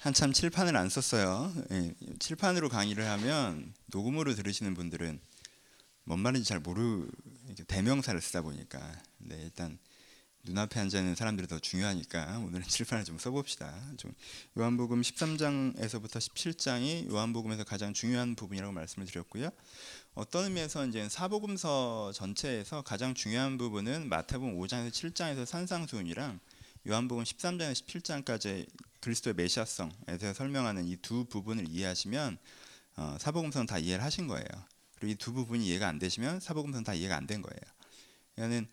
한참 칠판을 안 썼어요. 예, 칠판으로 강의를 하면 녹음으로 들으시는 분들은 뭔 말인지 잘 모르 대명사를 쓰다 보니까. 네, 일단 눈앞에 앉아 있는 사람들이 더 중요하니까 오늘은 칠판을 좀 써봅시다. 좀 요한복음 13장에서부터 17장이 요한복음에서 가장 중요한 부분이라고 말씀을 드렸고요. 어떤 의미에서 이제 사복음서 전체에서 가장 중요한 부분은 마태복음 5장에서 7장에서 산상수훈이랑 요한복음 13장에서 17장까지 그리스도의 메시아성에 대해서 설명하는 이 두 부분을 이해하시면 사복음서는 다 이해를 하신 거예요. 그리고 이 두 부분이 이해가 안 되시면 사복음서는 다 이해가 안 된 거예요. 이거는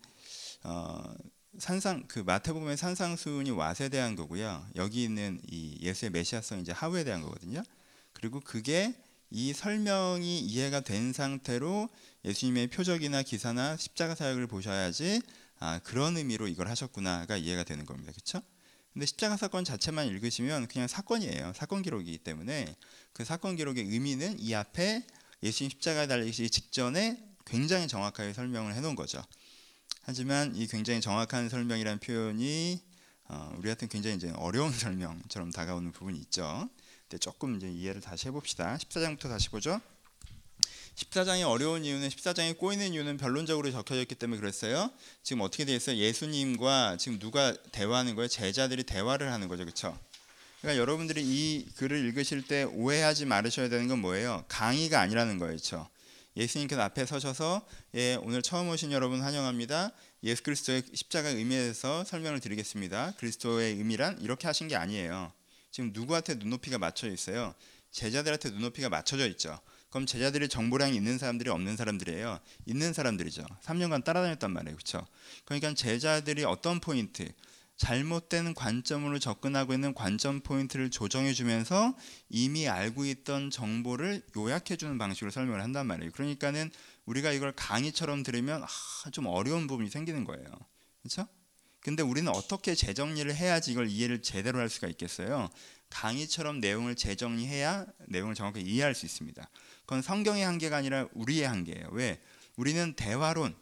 그 마태복음의 산상수훈이 왓에 대한 거고요. 여기 있는 이 예수의 메시아성 이제 하우에 대한 거거든요. 그리고 그게 이 설명이 이해가 된 상태로 예수님의 표적이나 기사나 십자가 사역을 보셔야지 그런 의미로 이걸 하셨구나가 이해가 되는 겁니다. 그렇죠? 근데 십자가 사건 자체만 읽으시면 그냥 사건이에요. 사건 기록이기 때문에 그 사건 기록의 의미는 이 앞에 예수님 십자가에 달리기 직전에 굉장히 정확하게 설명을 해놓은 거죠. 하지만 이 굉장히 정확한 설명이라는 표현이 우리한테는 굉장히 이제 어려운 설명처럼 다가오는 부분이 있죠. 근데 조금 이제 이해를 다시 해봅시다. 14장부터 다시 보죠. 14장이 어려운 이유는 14장이 꼬이는 이유는 변론적으로 적혀져 있기 때문에 그랬어요. 지금 어떻게 되어 있어요? 예수님과 지금 누가 대화하는 거예요? 제자들이 대화를 하는 거죠. 그렇죠? 그러니까 여러분들이 이 글을 읽으실 때 오해하지 말으셔야 되는 건 뭐예요? 강의가 아니라는 거예요. 그렇죠? 예수님께서 앞에 서셔서 오늘 처음 오신 여러분 환영합니다. 예수 그리스도의 십자가의 의미에 대해서 설명을 드리겠습니다. 그리스도의 의미란 이렇게 하신 게 아니에요. 지금 누구한테 눈높이가 맞춰져 있어요? 제자들한테 눈높이가 맞춰져 있죠. 그럼 제자들이 정보량이 있는 사람들이 없는 사람들이에요? 있는 사람들이죠. 3년간 따라다녔단 말이에요. 그렇죠? 그러니까 제자들이 어떤 포인트, 잘못된 관점으로 접근하고 있는 관점 포인트를 조정해주면서 이미 알고 있던 정보를 요약해주는 방식으로 설명을 한단 말이에요. 그러니까는 우리가 이걸 강의처럼 들으면 좀 어려운 부분이 생기는 거예요. 그렇죠? 근데 우리는 어떻게 재정리를 해야지 이걸 이해를 제대로 할 수가 있겠어요? 강의처럼 내용을 재정리해야 내용을 정확하게 이해할 수 있습니다. 그건 성경의 한계가 아니라 우리의 한계예요. 왜? 우리는 대화론,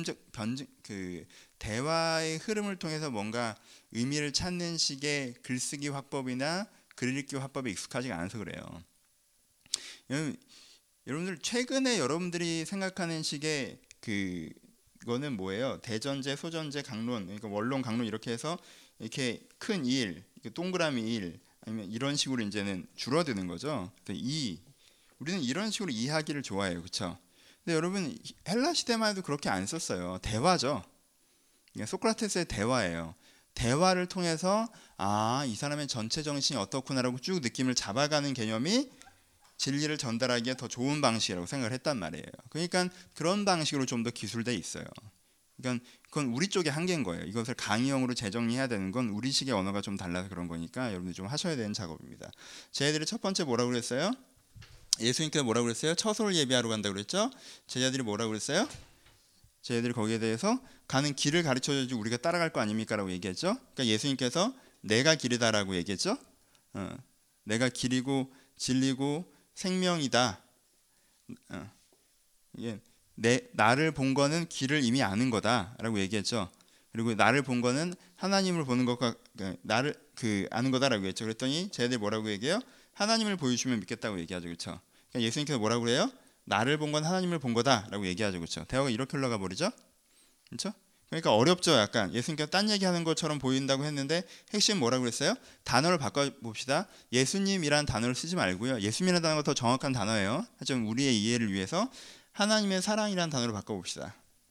대화의 흐름을 통해서 뭔가 의미를 찾는 식의 글쓰기 화법이나 글 읽기 화법에 익숙하지가 않아서 그래요. 여러분들 최근에 여러분들이 생각하는 식의 그거는 뭐예요? 대전제, 소전제, 강론, 그러니까 원론, 강론 이렇게 해서 이렇게 큰 일, 동그라미 일, 아니면 이런 식으로 이제는 줄어드는 거죠. 우리는 이런 식으로 이해하기를 좋아해요, 그렇죠? 근데 여러분 헬라 시대만 해도 그렇게 안 썼어요. 대화죠. 소크라테스의 대화예요. 대화를 통해서 이 사람의 전체 정신이 어떻구나라고 쭉 느낌을 잡아가는 개념이 진리를 전달하기에 더 좋은 방식이라고 생각을 했단 말이에요. 그러니까 그런 방식으로 좀 더 기술돼 있어요. 그러니까 그건 우리 쪽의 한계인 거예요. 이것을 강의형으로 재정리해야 되는 건 우리식의 언어가 좀 달라서 그런 거니까 여러분들 좀 하셔야 되는 작업입니다. 제자들이 첫 번째 뭐라고 그랬어요? 예수님께서 뭐라고 그랬어요? 처소를 예비하러 간다고 그랬죠? 제자들이 뭐라고 그랬어요? 제자들이 거기에 대해서 가는 길을 가르쳐줘야지 우리가 따라갈 거 아닙니까? 라고 얘기했죠. 그러니까 예수님께서 내가 길이다라고 얘기했죠. 내가 길이고 진리고 생명이다. 나를 본 거는 길을 이미 아는 거다라고 얘기했죠. 그리고 나를 본 거는 하나님을 보는 것과 나를 아는 거다라고 했죠. 그랬더니 제자들이 뭐라고 얘기해요? 하나님을 보여주면 믿겠다고 얘기하죠. 그렇죠? 그러니까 예수님께서 뭐라고 그래요? 나를 본 건 하나님을 본 거다라고 얘기하죠. 그렇죠? 대화가 이렇게 흘러가 버리죠. 그렇죠? 그러니까 어렵죠. 약간 예수님께서 딴 얘기하는 것처럼 보인다고 했는데 핵심 뭐라고 그랬어요? 단어를 바꿔봅시다. 예수님이라는 단어를 쓰지 말고요. 예수님이라는 단어가 더 정확한 단어예요. 하지만 우리의 이해를 위해서 하나님의 사랑이라는 단어로 바꿔봅시다.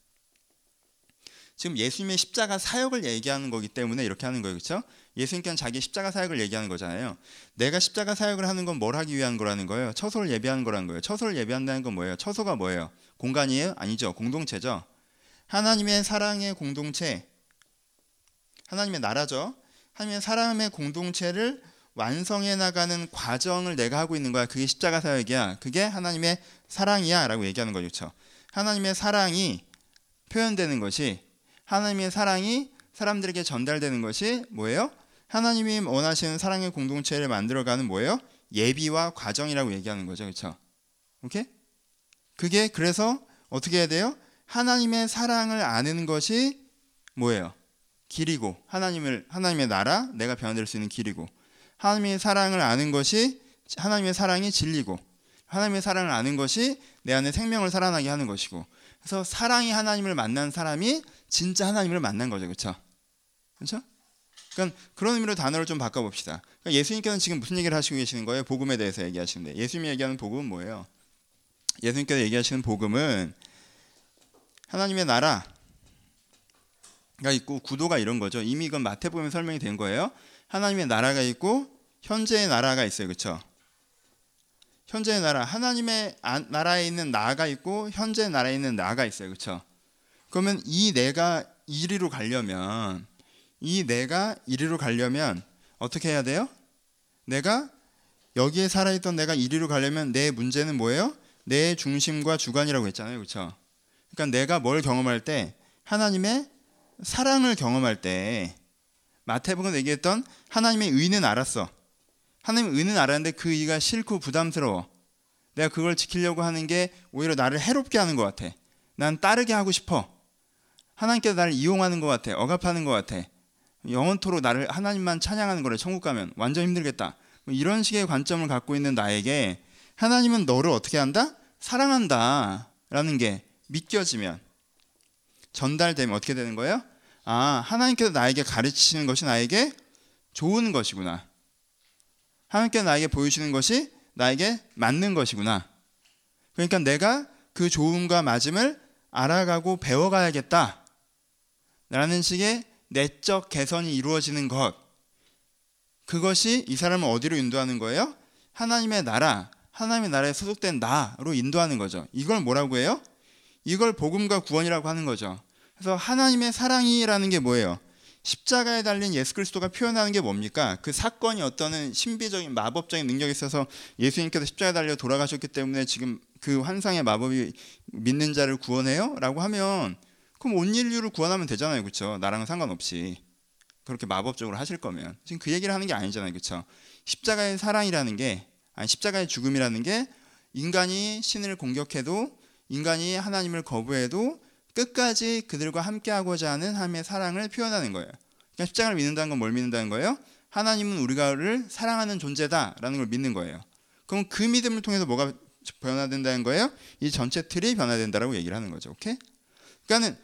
지금 예수님의 십자가 사역을 얘기하는 거기 때문에 이렇게 하는 거예요. 그렇죠? 예수님께서는 자기 십자가 사역을 얘기하는 거잖아요. 내가 십자가 사역을 하는 건 뭘 하기 위한 거라는 거예요? 처소를 예비하는 거라는 거예요. 처소를 예비한다는 건 뭐예요? 처소가 뭐예요? 공간이에요? 아니죠. 공동체죠. 하나님의 사랑의 공동체, 하나님의 나라죠. 하나님의 사랑의 공동체를 완성해 나가는 과정을 내가 하고 있는 거야. 그게 십자가 사역이야. 그게 하나님의 사랑이야 라고 얘기하는 거죠. 그렇죠? 하나님의 사랑이 표현되는 것이, 하나님의 사랑이 사람들에게 전달되는 것이 뭐예요? 하나님이 원하시는 사랑의 공동체를 만들어가는 뭐예요? 예비와 과정이라고 얘기하는 거죠. 그렇죠? 오케이? 그게 그래서 어떻게 해야 돼요? 하나님의 사랑을 아는 것이 뭐예요? 길이고, 하나님의 나라, 내가 변화될 수 있는 길이고, 하나님의 사랑을 아는 것이 하나님의 사랑이 진리고 하나님의 사랑을 아는 것이 내 안에 생명을 살아나게 하는 것이고 그래서 사랑이 하나님을 만난 사람이 진짜 하나님을 만난 거죠. 그렇죠? 그렇죠? 그러니까 그런 의미로 단어를 좀 바꿔봅시다. 그러니까 예수님께서는 지금 무슨 얘기를 하시고 계시는 거예요? 복음에 대해서 얘기하시는데 예수님이 얘기하는 복음은 뭐예요? 예수님께서 얘기하시는 복음은 하나님의 나라가 있고 구도가 이런 거죠. 이미 이건 마태복음에 설명이 된 거예요. 하나님의 나라가 있고 현재의 나라가 있어요. 그렇죠? 현재의 나라, 하나님의 나라에 있는 나가 있고 현재의 나라에 있는 나가 있어요. 그렇죠? 그러면 이 내가 이리로 가려면 어떻게 해야 돼요? 내가 여기에 살아있던 내가 이리로 가려면 내 문제는 뭐예요? 내 중심과 주관이라고 했잖아요. 그렇죠? 그러니까 내가 뭘 경험할 때 하나님의 사랑을 경험할 때 마태복음에 얘기했던 하나님의 의는 알았어. 하나님의 의는 알았는데 그 의가 싫고 부담스러워. 내가 그걸 지키려고 하는 게 오히려 나를 해롭게 하는 것 같아. 난 따르게 하고 싶어. 하나님께서 나를 이용하는 것 같아. 억압하는 것 같아. 영원토록 나를 하나님만 찬양하는 거래. 천국 가면 완전 힘들겠다. 이런 식의 관점을 갖고 있는 나에게 하나님은 너를 어떻게 한다? 사랑한다 라는 게 믿겨지면 전달되면 어떻게 되는 거예요? 아, 하나님께서 나에게 가르치시는 것이 나에게 좋은 것이구나. 하나님께서 나에게 보여주시는 것이 나에게 맞는 것이구나. 그러니까 내가 그 좋음과 맞음을 알아가고 배워가야겠다 라는 식의 내적 개선이 이루어지는 것, 그것이 이 사람을 어디로 인도하는 거예요? 하나님의 나라에 소속된 나로 인도하는 거죠. 이걸 뭐라고 해요? 이걸 복음과 구원이라고 하는 거죠. 그래서 하나님의 사랑이라는 게 뭐예요? 십자가에 달린 예수 그리스도가 표현하는 게 뭡니까? 그 사건이 어떤 신비적인 마법적인 능력이 있어서 예수님께서 십자가에 달려 돌아가셨기 때문에 지금 그 환상의 마법이 믿는 자를 구원해요? 라고 하면 그럼 온 인류를 구원하면 되잖아요. 그렇죠? 나랑은 상관없이. 그렇게 마법적으로 하실 거면. 지금 그 얘기를 하는 게 아니잖아요. 그렇죠? 십자가의 사랑이라는 게, 아니 십자가의 죽음이라는 게 인간이 신을 공격해도 인간이 하나님을 거부해도 끝까지 그들과 함께하고자 하는 하나님의 사랑을 표현하는 거예요. 그러니까 십자가를 믿는다는 건 뭘 믿는다는 거예요? 하나님은 우리가를 사랑하는 존재다라는 걸 믿는 거예요. 그럼 그 믿음을 통해서 뭐가 변화된다는 거예요? 이 전체 틀이 변화된다라고 얘기를 하는 거죠. 오케이? 그러니까는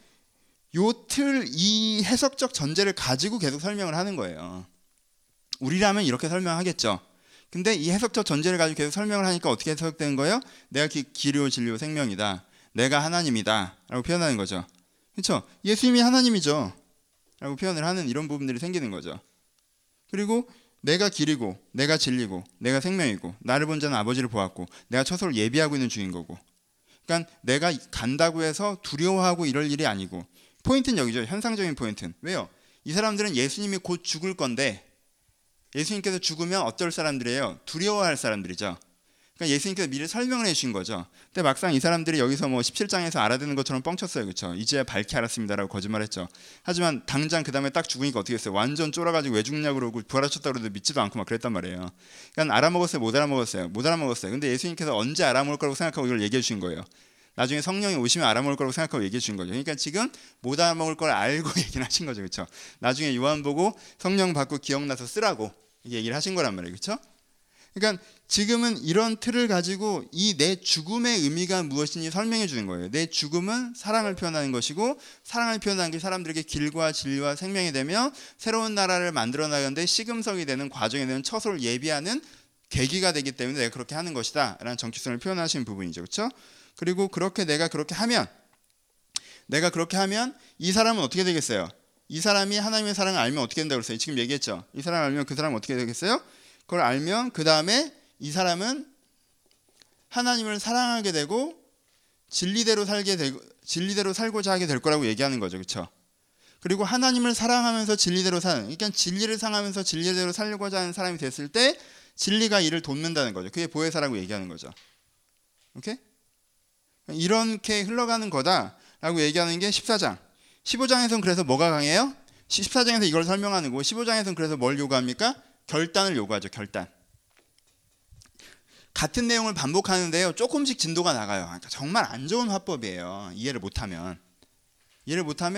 이 해석적 전제를 가지고 계속 설명을 하는 거예요. 우리라면 이렇게 설명하겠죠. 근데 이 해석적 전제를 가지고 계속 설명을 하니까 어떻게 해석되는 거예요? 내가 길이요 진리요 생명이다. 내가 하나님이다 라고 표현하는 거죠. 그렇죠? 예수님이 하나님이죠 라고 표현을 하는 이런 부분들이 생기는 거죠. 그리고 내가 길이고 내가 진리고 내가 생명이고 나를 본 자는 아버지를 보았고 내가 처소를 예비하고 있는 중인 거고, 그러니까 내가 간다고 해서 두려워하고 이럴 일이 아니고, 포인트는 여기죠. 현상적인 포인트는. 왜요? 이 사람들은 예수님이 곧 죽을 건데 예수님께서 죽으면 어떨 사람들이에요? 두려워할 사람들이죠. 그러니까 예수님께서 미리 설명을 해주신 거죠. 근데 막상 이 사람들이 여기서 뭐 17장에서 알아듣는 것처럼 뻥쳤어요. 그렇죠? 이제야 밝히 알았습니다라고 거짓말했죠. 하지만 당장 그 다음에 딱 죽으니까 어떻게 했어요? 완전 쫄아가지고 왜 죽냐고 그러고 부활하셨다고 그래도 믿지도 않고 막 그랬단 말이에요. 그러니까 알아먹었어요? 못 알아먹었어요? 못 알아먹었어요. 근데 예수님께서 언제 알아먹을 거라고 생각하고 이걸 얘기해 주신 거예요. 나중에 성령이 오시면 알아먹을 거라고 생각하고 얘기해 주신 거죠. 그러니까 지금 못 알아먹을 걸 알고 얘기를 하신 거죠. 그렇죠? 나중에 요한 보고 성령 받고 기억나서 쓰라고 얘기를 하신 거란 말이에요. 그렇죠? 그러니까 지금은 이런 틀을 가지고 이 내 죽음의 의미가 무엇인지 설명해 주는 거예요. 내 죽음은 사랑을 표현하는 것이고, 사랑을 표현하는 게 사람들에게 길과 진리와 생명이 되며 새로운 나라를 만들어 나가는데 시금석이 되는 과정에 되는 처소를 예비하는 계기가 되기 때문에 내가 그렇게 하는 것이다 라는 정체성을 표현하신 부분이죠. 그렇죠? 그리고 내가 그렇게 하면 이 사람은 어떻게 되겠어요? 이 사람이 하나님의 사랑을 알면 어떻게 된다고 그랬어요? 지금 얘기했죠. 이 사람을 알면 그 사람은 어떻게 되겠어요? 그걸 알면 그 다음에 이 사람은 하나님을 사랑하게 되고 진리대로 살고자 하게 될 거라고 얘기하는 거죠. 그렇죠? 그리고 하나님을 사랑하면서 진리대로 사는, 그러니까 진리를 상하면서 진리대로 살고자 하는 사람이 됐을 때 진리가 이를 돕는다는 거죠. 그게 보혜사라고 얘기하는 거죠. 오케이? 이렇게 흘러가는 거다라고 얘기하는 게 14장. 15장에서는 그래서 뭐가 강해요? 14장에서 이걸 설명하는 거고 15장에서는 그래서 뭘 요구합니까? 결단을 요구하죠. 결단. 같은 내용을 반복하는데요, 조금씩 진도가 나가요. 그러니까 정말 안 좋은 화법이에요. 이해를 못하면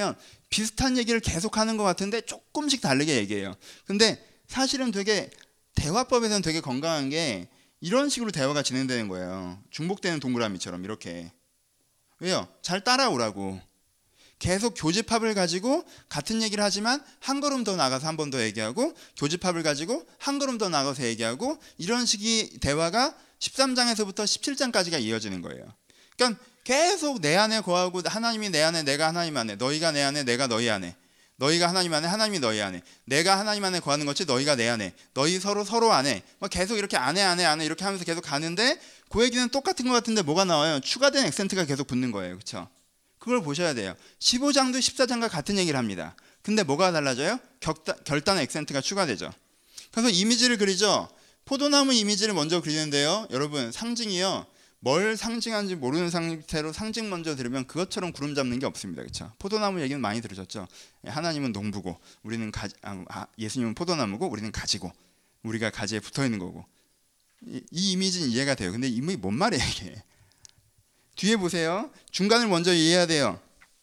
비슷한 얘기를 계속하는 것 같은데 조금씩 다르게 얘기해요. 근데 사실은 되게 대화법에서는 되게 건강한 게 이런 식으로 대화가 진행되는 거예요. 중복되는 동그라미처럼 이렇게. 왜요? 잘 따라오라고. 계속 교집합을 가지고 같은 얘기를 하지만 한 걸음 더 나가서 한 번 더 얘기하고, 교집합을 가지고 한 걸음 더 나가서 얘기하고, 이런 식의 대화가 13장에서부터 17장까지가 이어지는 거예요. 그러니까 계속 내 안에 거하고, 하나님이 내 안에, 내가 하나님 안에, 너희가 내 안에, 내가 너희 안에, 너희가 하나님 안에, 하나님이 너희 안에, 내가 하나님 안에 거하는 것이 너희가 내 안에, 너희 서로 안에, 계속 이렇게 안에 이렇게 하면서 계속 가는데, 그 얘기는 똑같은 것 같은데 뭐가 나와요? 추가된 액센트가 계속 붙는 거예요. 그렇죠? 그걸 보셔야 돼요. 15장도 14장과 같은 얘기를 합니다. 근데 뭐가 달라져요? 결단 액센트가 추가되죠. 그래서 이미지를 그리죠. 포도나무 이미지를 먼저 그리는데요. 여러분, 상징이요. 뭘 상징하는지 모르는 상태로 상징 먼저 들으면 그것처럼 구름 잡는 게 없습니다. 그렇죠? 포도나무 얘기는 많이 들으셨죠? 하나님은 농부고, 우리는 예수님은 포도나무고, 우리는 가지고, 우리가 가지에 붙어 있는 거고. 이 이미지는 이해가 돼요. 근데 이게 뭔 말이에요, 이게? 뒤에 보세요. 중간을 먼저 이해해야 돼요.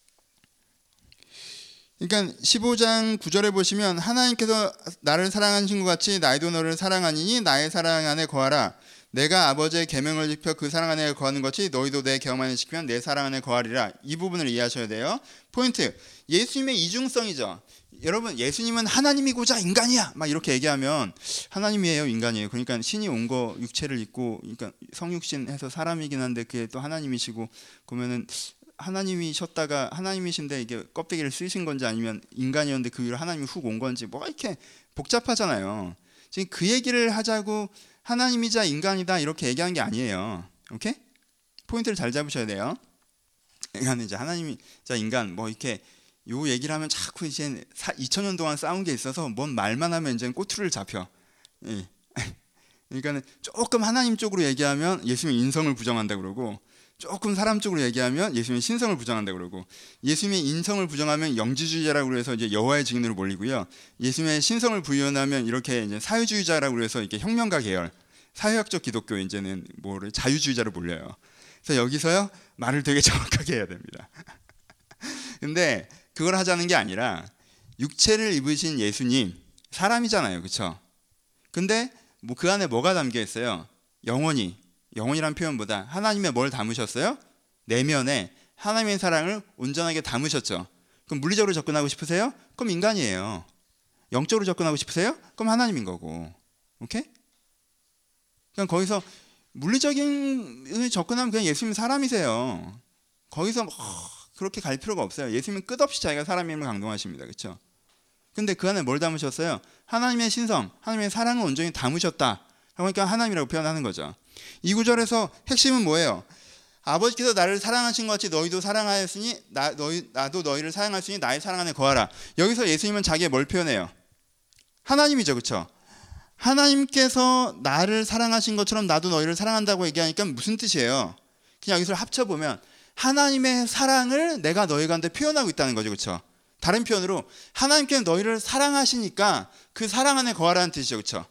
그러니까 15장 9절에 보시면, 하나님께서 나를 사랑하신 것 같이 나도 너를 사랑하니니 나의 사랑 안에 거하라. 내가 아버지의 계명을 지켜 그 사랑 안에 거하는 것이 너희도 내 계명 안에 지키면 내 사랑 안에 거하리라. 이 부분을 이해하셔야 돼요. 포인트, 예수님의 이중성이죠. 여러분, 예수님은 하나님이고자 인간이야 막 이렇게 얘기하면, 하나님이에요 인간이에요? 그러니까 신이 온 거 육체를 입고, 그러니까 성육신 해서 사람이긴 한데 그게 또 하나님이시고, 그러면은 하나님이셨다가 하나님이신데 이게 껍데기를 쓰신 건지, 아니면 인간이었는데 그 위로 하나님이 훅 온 건지, 뭐가 이렇게 복잡하잖아요. 지금 그 얘기를 하자고 하나님이자 인간이다 이렇게 얘기하는 게 아니에요. 오케이? 포인트를 잘 잡으셔야 돼요. 그러니까 이제 하나님이자 인간 뭐 이렇게 요 얘기를 하면 자꾸 이제 2000년 동안 싸운 게 있어서 뭔 말만 하면 이제 꼬투리를 잡혀. 예. 그러니까 조금 하나님 쪽으로 얘기하면 예수님의 인성을 부정한다 그러고, 조금 사람 쪽으로 얘기하면 예수님의 신성을 부정한다 그러고, 예수님의 인성을 부정하면 영지주의자라고 해서 이제 여호와의 증인으로 몰리고요. 예수님의 신성을 부인하면 이렇게 이제 사회주의자라고 해서 이렇게 혁명가 계열, 사회학적 기독교 이제는 뭐를 자유주의자로 몰려요. 그래서 여기서요 말을 되게 정확하게 해야 됩니다. 근데 그걸 하자는 게 아니라, 육체를 입으신 예수님 사람이잖아요, 그렇죠? 근데 뭐 그 안에 뭐가 담겨 있어요? 영혼이란 표현보다 하나님의 뭘 담으셨어요? 내면에 하나님의 사랑을 온전하게 담으셨죠. 그럼 물리적으로 접근하고 싶으세요? 그럼 인간이에요. 영적으로 접근하고 싶으세요? 그럼 하나님인 거고. 오케이? 그냥 거기서 물리적인 접근하면 그냥 예수님 사람이세요. 거기서 그렇게 갈 필요가 없어요. 예수님은 끝없이 자기가 사람임을 강동하십니다. 그렇죠? 근데 그 안에 뭘 담으셨어요? 하나님의 신성, 하나님의 사랑을 온전히 담으셨다. 그러니까 하나님이라고 표현하는 거죠. 이 구절에서 핵심은 뭐예요? 아버지께서 나를 사랑하신 것 같이 너희도 사랑하였으니 나도 너희를 사랑하였으니 나의 사랑 안에 거하라. 여기서 예수님은 자기의 뭘 표현해요? 하나님이죠. 그렇죠? 하나님께서 나를 사랑하신 것처럼 나도 너희를 사랑한다고 얘기하니까 무슨 뜻이에요? 그냥 여기서 합쳐보면 하나님의 사랑을 내가 너희 가운데 표현하고 있다는 거죠. 그렇죠? 다른 표현으로 하나님께서 너희를 사랑하시니까 그 사랑 안에 거하라는 뜻이죠. 그렇죠?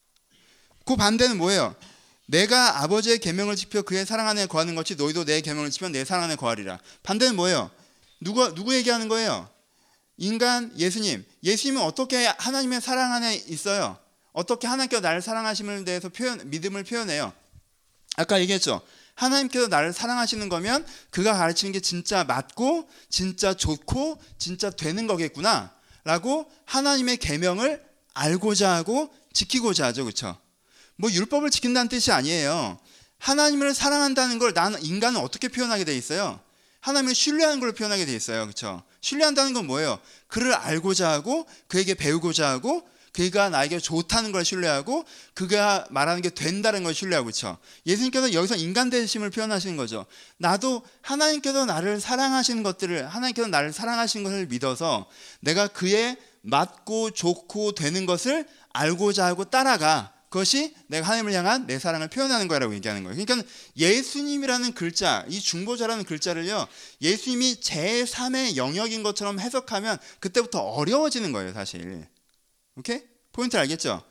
그 반대는 뭐예요? 내가 아버지의 계명을 지켜 그의 사랑 안에 거하는 것이 너희도 내 계명을 지키면 내 사랑 안에 거하리라. 반대는 뭐예요? 누구 얘기하는 거예요? 인간 예수님. 예수님은 어떻게 하나님의 사랑 안에 있어요? 어떻게 하나님께서 나를 사랑하심을 대해서 믿음을 표현해요? 아까 얘기했죠. 하나님께서 나를 사랑하시는 거면 그가 가르치는 게 진짜 맞고 진짜 좋고 진짜 되는 거겠구나 라고 하나님의 계명을 알고자 하고 지키고자 하죠. 그렇죠? 뭐 율법을 지킨다는 뜻이 아니에요. 하나님을 사랑한다는 걸 인간은 어떻게 표현하게 돼 있어요? 하나님을 신뢰하는 걸 표현하게 돼 있어요. 그렇죠? 신뢰한다는 건 뭐예요? 그를 알고자 하고 그에게 배우고자 하고 그가 나에게 좋다는 걸 신뢰하고 그가 말하는 게 된다는 걸 신뢰하고. 그렇죠? 예수님께서 여기서 인간 되심을 표현하시는 거죠. 나도 하나님께서 나를 사랑하시는 것들을, 하나님께서 나를 사랑하시는 것을 믿어서 내가 그의 맞고 좋고 되는 것을 알고자 하고 따라가. 그것이 내가 하나님을 향한 내 사랑을 표현하는 거라고 얘기하는 거예요. 그러니까 예수님이라는 글자, 이 중보자라는 글자를요, 예수님이 제3의 영역인 것처럼 해석하면 그때부터 어려워지는 거예요, 사실. 오케이? 포인트 알겠죠?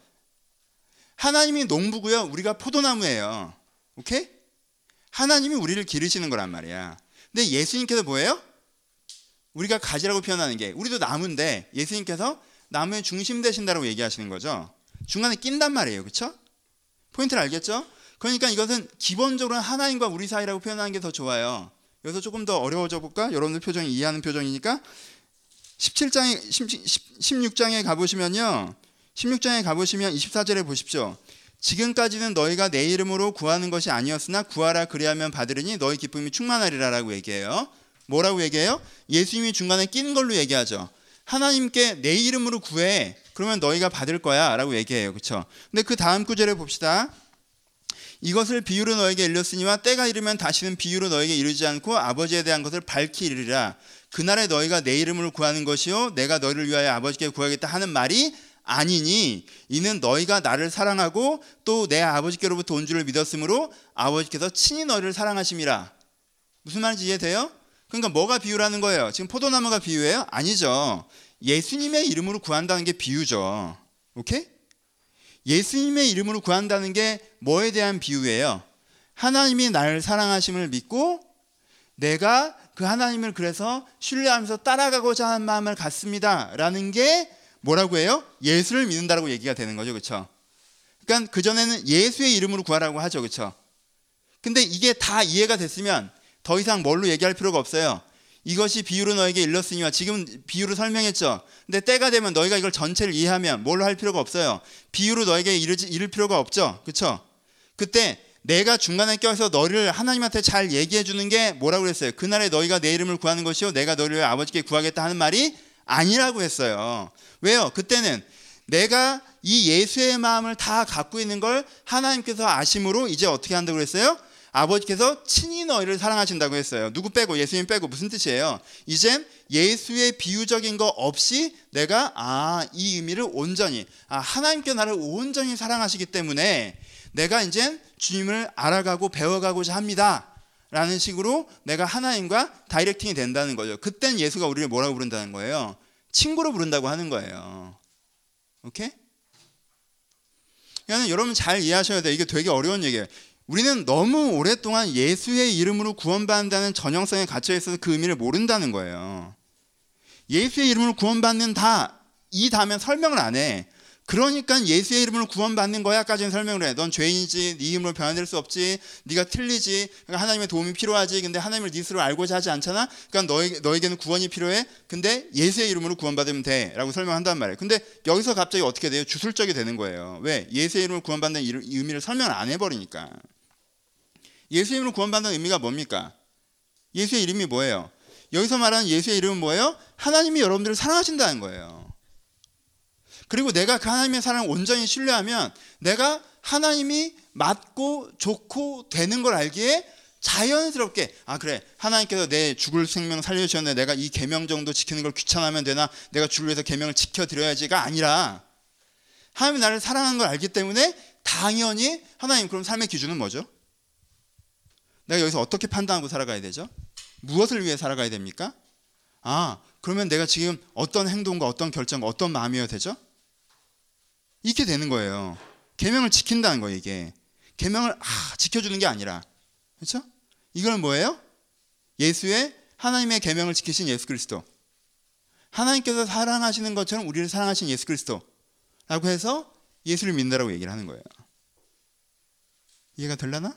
하나님이 농부고요, 우리가 포도나무예요. 오케이? 하나님이 우리를 기르시는 거란 말이야. 근데 예수님께서 뭐예요? 우리가 가지라고 표현하는 게, 우리도 나무인데 예수님께서 나무의 중심 되신다라고 얘기하시는 거죠. 중간에 낀단 말이에요. 그렇죠? 포인트를 알겠죠? 그러니까 이것은 기본적으로 하나님과 우리 사이라고 표현하는 게 더 좋아요. 여기서 조금 더 어려워져 볼까? 여러분들 표정이 이해하는 표정이니까 16장에 가보시면요. 16장에 가보시면 24절에 보십시오. 지금까지는 너희가 내 이름으로 구하는 것이 아니었으나 구하라 그리하면 받으리니 너희 기쁨이 충만하리라 라고 얘기해요. 뭐라고 얘기해요? 예수님이 중간에 끼는 걸로 얘기하죠. 하나님께 내 이름으로 구해. 그러면 너희가 받을 거야 라고 얘기해요. 그렇죠? 근데 그 다음 구절에 봅시다. 이것을 비유로 너에게 일렀으니와 때가 이르면 다시는 비유로 너에게 이르지 않고 아버지에 대한 것을 밝히 이르리라. 그날에 너희가 내 이름으로 구하는 것이요 내가 너희를 위하여 아버지께 구하겠다 하는 말이 아니니 이는 너희가 나를 사랑하고 또 내 아버지께로부터 온 줄을 믿었으므로 아버지께서 친히 너희를 사랑하심이라. 무슨 말인지 이해돼요? 그러니까 뭐가 비유라는 거예요? 지금 포도나무가 비유예요? 아니죠. 예수님의 이름으로 구한다는 게 비유죠. 오케이? 예수님의 이름으로 구한다는 게 뭐에 대한 비유예요? 하나님이 나를 사랑하심을 믿고 내가 그 하나님을 그래서 신뢰하면서 따라가고자 하는 마음을 갖습니다 라는 게 뭐라고 해요? 예수를 믿는다라고 얘기가 되는 거죠. 그렇죠? 그러니까 그전에는 예수의 이름으로 구하라고 하죠. 그렇죠? 근데 이게 다 이해가 됐으면 더 이상 뭘로 얘기할 필요가 없어요. 이것이 비유로 너에게 일렀으니와 지금 비유로 설명했죠. 근데 때가 되면 너희가 이걸 전체를 이해하면 뭘로 할 필요가 없어요. 비유로 너에게 이를 필요가 없죠. 그렇죠? 그때 내가 중간에 껴서 너를 하나님한테 잘 얘기해 주는 게 뭐라고 그랬어요? 그날에 너희가 내 이름을 구하는 것이요 내가 너희를 아버지께 구하겠다 하는 말이 아니라고 했어요. 왜요? 그때는 내가 이 예수의 마음을 다 갖고 있는 걸 하나님께서 아심으로 이제 어떻게 한다고 그랬어요? 아버지께서 친히 너희를 사랑하신다고 했어요. 누구 빼고? 예수님 빼고. 무슨 뜻이에요? 이젠 예수의 비유적인 거 없이 내가 이 의미를 온전히 하나님께 나를 온전히 사랑하시기 때문에 내가 이젠 주님을 알아가고 배워가고자 합니다 라는 식으로 내가 하나님과 다이렉팅이 된다는 거죠. 그땐 예수가 우리를 뭐라고 부른다는 거예요? 친구로 부른다고 하는 거예요. 오케이? 그러니까 여러분 잘 이해하셔야 돼요. 이게 되게 어려운 얘기예요. 우리는 너무 오랫동안 예수의 이름으로 구원받는다는 전형성에 갇혀 있어서 그 의미를 모른다는 거예요. 예수의 이름으로 구원받는다 이 다음에 설명을 안 해. 그러니까 예수의 이름으로 구원받는 거야까지는 설명을 해. 넌 죄인이지, 네 힘으로 변화될 수 없지, 네가 틀리지, 그러니까 하나님의 도움이 필요하지. 근데 하나님을 네 스스로 알고자 하지 않잖아. 그러니까 너에게는 구원이 필요해. 근데 예수의 이름으로 구원받으면 돼라고 설명한단 말이에요. 근데 여기서 갑자기 어떻게 돼요? 주술적이 되는 거예요. 왜? 예수의 이름으로 구원받는 의미를 설명을 안 해버리니까. 예수의 이름으로 구원받는 의미가 뭡니까? 예수의 이름이 뭐예요? 여기서 말하는 예수의 이름은 뭐예요? 하나님이 여러분들을 사랑하신다는 거예요. 그리고 내가 그 하나님의 사랑을 온전히 신뢰하면 내가 하나님이 맞고 좋고 되는 걸 알기에 자연스럽게 그래 하나님께서 내 죽을 생명 살려주셨는데 내가 이 계명 정도 지키는 걸 귀찮아하면 되나? 내가 주를 위해서 계명을 지켜드려야지가 아니라 하나님이 나를 사랑하는 걸 알기 때문에 당연히 하나님 그럼 삶의 기준은 뭐죠? 내가 여기서 어떻게 판단하고 살아가야 되죠? 무엇을 위해 살아가야 됩니까? 그러면 내가 지금 어떤 행동과 어떤 결정과 어떤 마음이어야 되죠? 이렇게 되는 거예요. 계명을 지킨다는 거예요. 이게 계명을 지켜주는 게 아니라, 그렇죠? 이건 뭐예요? 예수의 하나님의 계명을 지키신 예수 그리스도, 하나님께서 사랑하시는 것처럼 우리를 사랑하신 예수 그리스도라고 해서 예수를 믿는다라고 얘기를 하는 거예요. 이해가 되려나?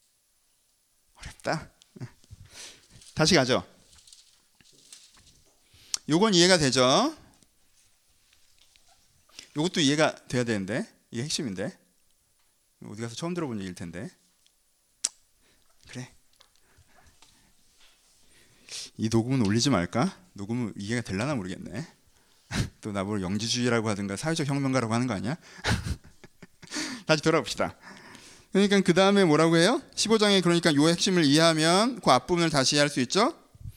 어렵다. 다시 가죠. 요건 이해가 되죠? 요것도 이해가 돼야 되는데 이게 핵심인데 어디 가서 처음 들어본 얘기일 텐데. 그래, 이 녹음은 올리지 말까? 녹음은 이해가 되려나 모르겠네. 또 나보고 영지주의라고 하든가 사회적 혁명가라고 하는 거 아니야? 다시 돌아봅시다. 그러니까 그 다음에 뭐라고 해요? 15장에 그러니까 요 핵심을 이해하면 그 앞부분을 다시 이해할 수 있죠.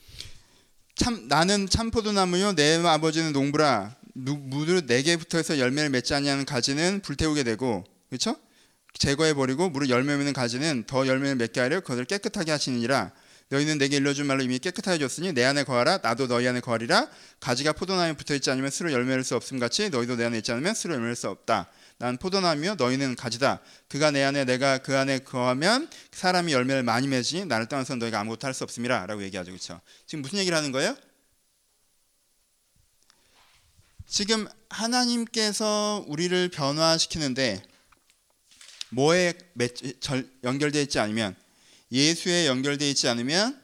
나는 참포도나무요 내 아버지는 농부라. 무릇 내게 붙어서 열매를 맺지 아니하는 가지는 불태우게 되고, 그렇죠? 제거해버리고 무릇 열매 맺는 가지는 더 열매를 맺게 하려 그것을 깨끗하게 하시느니라. 너희는 내게 일러준 말로 이미 깨끗하게 줬으니 내 안에 거하라 나도 너희 안에 거하리라. 가지가 포도나무에 붙어있지 않으면 스스로 열매를 수 없음 같이 너희도 내 안에 있지 않으면 스스로 열매를 수 없다. 난 포도나무요 너희는 가지다. 그가 내 안에 내가 그 안에 거하면 사람이 열매를 많이 맺으니 나를 떠나서 너희가 아무것도 할 수 없음이라 라고 얘기하죠. 그렇죠? 지금 무슨 얘기를 하는 거예요? 지금 하나님께서 우리를 변화시키는데 뭐에 연결되어 있지 않으면, 예수에 연결되어 있지 않으면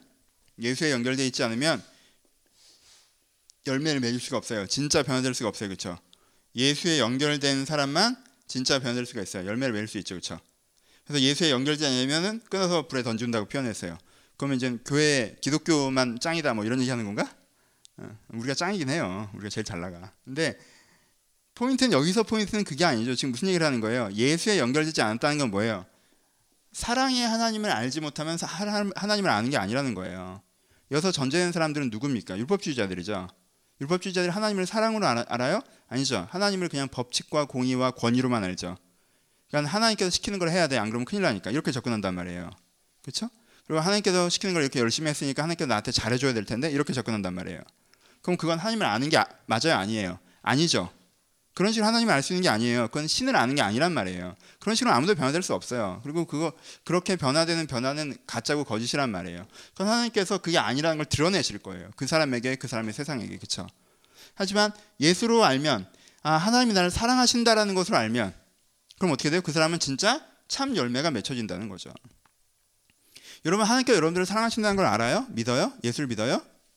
열매를 맺을 수가 없어요. 진짜 변화될 수가 없어요. 그렇죠? 예수에 연결된 사람만 진짜 변화될 수가 있어요. 열매를 맺을 수 있죠. 그렇죠? 그래서 예수에 연결되지 않으면 끊어서 불에 던진다고 표현했어요. 그러면 이제 교회 기독교만 짱이다 뭐 이런 얘기 하는 건가? 우리가 짱이긴 해요. 우리가 제일 잘 나가. 근데 포인트는 그게 아니죠. 지금 무슨 얘기를 하는 거예요? 예수에 연결되지 않았다는 건 뭐예요? 사랑의 하나님을 알지 못하면 하나님을 아는 게 아니라는 거예요. 여기서 전제된 사람들은 누굽니까? 율법주의자들이죠. 율법주의자들이 하나님을 사랑으로 알아요? 아니죠. 하나님을 그냥 법칙과 공의와 권위로만 알죠. 그러니까 하나님께서 시키는 걸 해야 돼. 안 그러면 큰일 나니까. 이렇게 접근한단 말이에요. 그렇죠? 그리고 하나님께서 시키는 걸 이렇게 열심히 했으니까 하나님께서 나한테 잘해줘야 될 텐데 이렇게 접근한단 말이에요. 그럼 그건 하나님을 아는 게 맞아요? 아니에요? 아니죠. 그런 식으로 하나님을 알 수 있는 게 아니에요. 그건 신을 아는 게 아니란 말이에요. 그런 식으로 아무도 변화될 수 없어요. 그리고 그렇게 변화되는 변화는 가짜고 거짓이란 말이에요. 그건 하나님께서 그게 아니라는 걸 드러내실 거예요. 그 사람에게, 그 사람의 세상에게. 그렇죠? 하지만 예수로 알면, 하나님이 나를 사랑하신다라는 것으로 알면, 그럼 어떻게 돼요? 그 사람은 진짜 참 열매가 맺혀진다는 거죠. 여러분, 하나님께서 여러분들을 사랑하신다는 걸 알아요? 믿어요? 예수를 믿어요?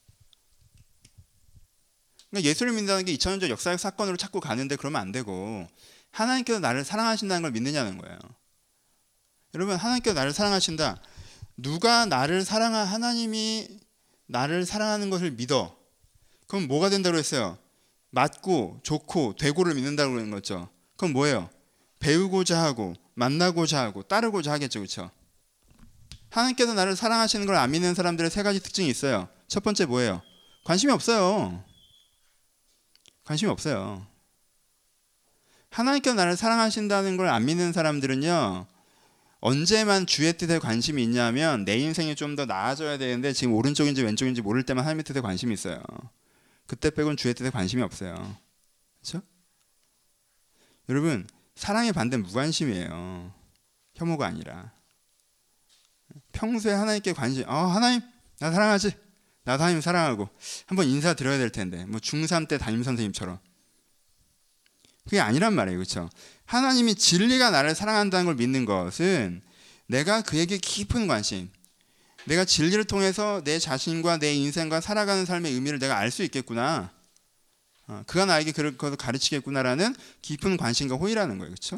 그러니까 예수를 믿는다는 게 2000년 전 역사적 사건으로 자꾸 가는데 그러면 안 되고, 하나님께서 나를 사랑하신다는 걸 믿느냐는 거예요. 여러분, 하나님께서 나를 사랑하신다. 누가 하나님이 나를 사랑하는 것을 믿어. 그럼 뭐가 된다고 했어요? 맞고 좋고 되고를 믿는다고 그러는 거죠. 그럼 뭐예요? 배우고자 하고 만나고자 하고 따르고자 하겠죠. 그렇죠? 하나님께서 나를 사랑하시는 걸 안 믿는 사람들의 세 가지 특징이 있어요. 첫 번째 뭐예요? 관심이 없어요. 관심이 없어요. 하나님께서 나를 사랑하신다는 걸 안 믿는 사람들은요, 언제만 주의 뜻에 관심이 있냐면 내 인생이 좀 더 나아져야 되는데 지금 오른쪽인지 왼쪽인지 모를 때만 하나님의 뜻에 관심이 있어요. 그때 빼고는 주의 뜻에 관심이 없어요. 그렇죠? 여러분, 사랑의 반대는 무관심이에요. 혐오가 아니라. 평소에 하나님께 관심, 하나님 나 사랑하지? 나도 하나님 사랑하고 한번 인사드려야 될 텐데, 뭐 중3 때 담임선생님처럼. 그게 아니란 말이에요. 그렇죠? 하나님이 진리가 나를 사랑한다는 걸 믿는 것은 내가 그에게 깊은 관심, 내가 진리를 통해서 내 자신과 내 인생과 살아가는 삶의 의미를 내가 알 수 있겠구나, 그가 나에게 그것을 가르치겠구나라는 깊은 관심과 호의라는 거예요. 그렇죠?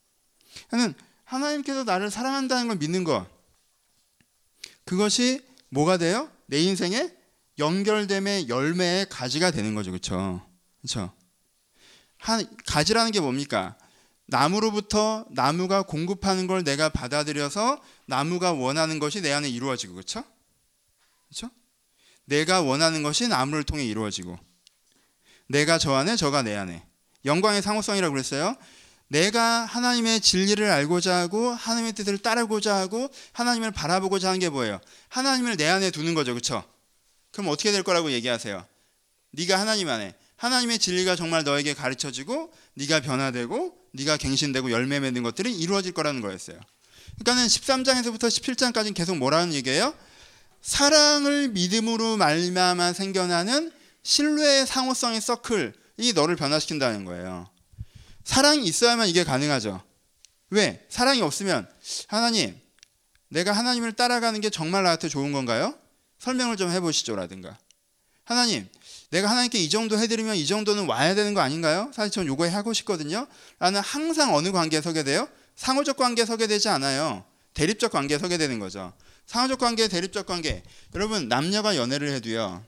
하나님께서 나를 사랑한다는 걸 믿는 것, 그것이 뭐가 돼요? 내 인생에 연결됨의 열매의 가지가 되는 거죠. 그렇죠? 그렇죠? 가지라는 게 뭡니까? 나무로부터 나무가 공급하는 걸 내가 받아들여서 나무가 원하는 것이 내 안에 이루어지고, 그렇죠? 그렇죠? 내가 원하는 것이 나무를 통해 이루어지고, 내가 저 안에, 저가 내 안에. 영광의 상호성이라고 그랬어요. 내가 하나님의 진리를 알고자 하고 하나님의 뜻을 따르고자 하고 하나님을 바라보고자 하는 게 뭐예요? 하나님을 내 안에 두는 거죠. 그렇죠? 그럼 어떻게 될 거라고 얘기하세요? 네가 하나님 안에, 하나님의 진리가 정말 너에게 가르쳐지고 네가 변화되고 네가 갱신되고 열매 맺는 것들이 이루어질 거라는 거였어요. 그러니까는 13장에서부터 17장까지는 계속 뭐라는 얘기예요? 사랑을 믿음으로 말미암아 생겨나는 신뢰의 상호성의 서클이 너를 변화시킨다는 거예요. 사랑이 있어야만 이게 가능하죠. 왜? 사랑이 없으면 하나님, 내가 하나님을 따라가는 게 정말 나한테 좋은 건가요? 설명을 좀 해보시죠 라든가, 하나님, 내가 하나님께 이 정도 해드리면 이 정도는 와야 되는 거 아닌가요? 사실 전 요거 하고 싶거든요 라는 항상 어느 관계에 서게 돼요? 상호적 관계에 서게 되지 않아요. 대립적 관계에 서게 되는 거죠. 상호적 관계, 대립적 관계. 여러분, 남녀가 연애를 해도요,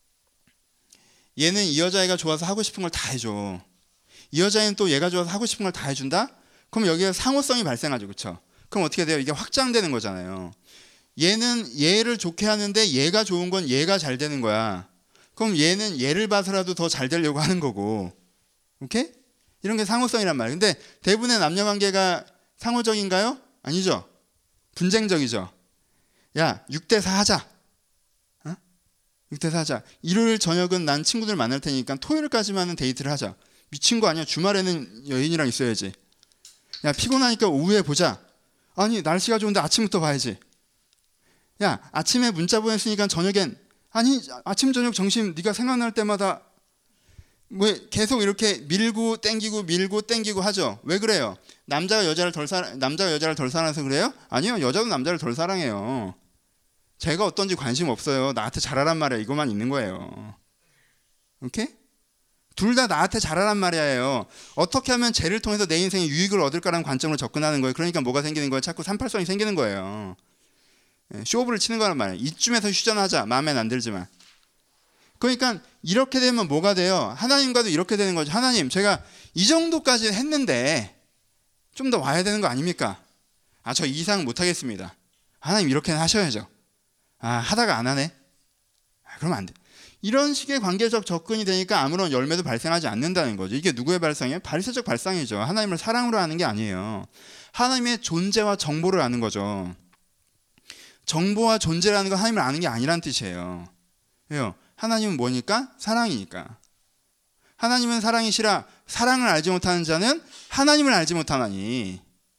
얘는 이 여자애가 좋아서 하고 싶은 걸 다 해줘. 이 여자애는 또 얘가 좋아서 하고 싶은 걸 다 해준다? 그럼 여기에 상호성이 발생하죠. 그렇죠? 그럼 어떻게 돼요? 이게 확장되는 거잖아요. 얘는 얘를 좋게 하는데 얘가 좋은 건 얘가 잘 되는 거야. 그럼 얘는 얘를 봐서라도 더 잘 되려고 하는 거고. 오케이? 이런 게 상호성이란 말이에요. 근데 대부분의 남녀관계가 상호적인가요? 아니죠. 분쟁적이죠. 야, 6대4 하자. 6대4 하자. 일요일 저녁은 난 친구들 만날 테니까 토요일까지만은 데이트를 하자. 미친 거 아니야? 주말에는 여인이랑 있어야지. 야, 피곤하니까 오후에 보자. 아니, 날씨가 좋은데 아침부터 봐야지. 야, 아침에 문자 보냈으니까 저녁엔, 아니, 아침 저녁 점심 네가 생각날 때마다. 뭐 계속 이렇게 밀고 땡기고 하죠. 왜 그래요? 남자가 여자를 덜 사랑해서 그래요? 아니요, 여자도 남자를 덜 사랑해요. 제가 어떤지 관심 없어요. 나한테 잘하란 말이야. 이것만 있는 거예요. 오케이? 둘 다 나한테 잘하란 말이에요. 어떻게 하면 쟤를 통해서 내 인생에 유익을 얻을까라는 관점으로 접근하는 거예요. 그러니까 뭐가 생기는 거예요? 자꾸 삼팔성이 생기는 거예요. 쇼부를 치는 거란 말이에요. 이쯤에서 휴전하자. 마음엔 안 들지만. 그러니까 이렇게 되면 뭐가 돼요? 하나님과도 이렇게 되는 거죠. 하나님, 제가 이 정도까지 했는데 좀 더 와야 되는 거 아닙니까? 저 이상 못하겠습니다. 하나님 이렇게는 하셔야죠. 하다가 안 하네? 그러면 안 돼. 이런 식의 관계적 접근이 되니까 아무런 열매도 발생하지 않는다는 거죠. 이게 누구의 발상이에요? 바리새적 발상이죠. 하나님을 사랑으로 하는 게 아니에요. 하나님의 존재와 정보를 아는 거죠. 정보와 존재라는 건 하나님을 아는 게 아니란 뜻이에요. 왜요? 하나님은 뭐니까? 사랑이니까. 하나님은 사랑이시라 사랑을 알지 못하는 자는 하나님을 알지 못하나니.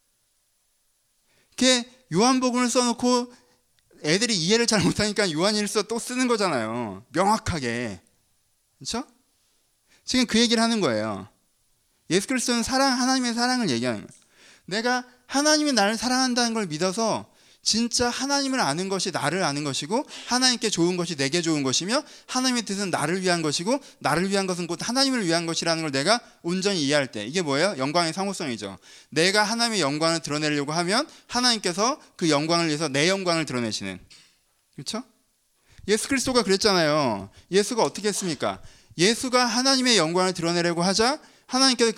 이렇게 요한복음을 써놓고 애들이 이해를 잘 못하니까 요한일서 또 쓰는 거잖아요. 명확하게. 그렇죠? 지금 그 얘기를 하는 거예요. 예수 그리스도는 하나님의 사랑을 얘기하는 거예요. 내가 하나님이 나를 사랑한다는 걸 믿어서 진짜 하나님을 아는 것이 나를 아는 것이고 하나님께 좋은 것이 내게 좋은 것이며 하나님의 뜻은 나를 위한 것이고 나를 위한 것은 곧 하나님을 위한 것이라는 걸 내가 온전히 이해할 때 이게 뭐예요? 영광의 상호성이죠. 내가 하나님의 영광을 드러내려고 하면 하나님께서 그 영광을 위해서 내 영광을 드러내시는. 그렇죠? 예수 그리스도가 그랬잖아요. 예수가 어떻게 했습니까? 예수가 하나님의 영광을 드러내려고 하자 하나님께서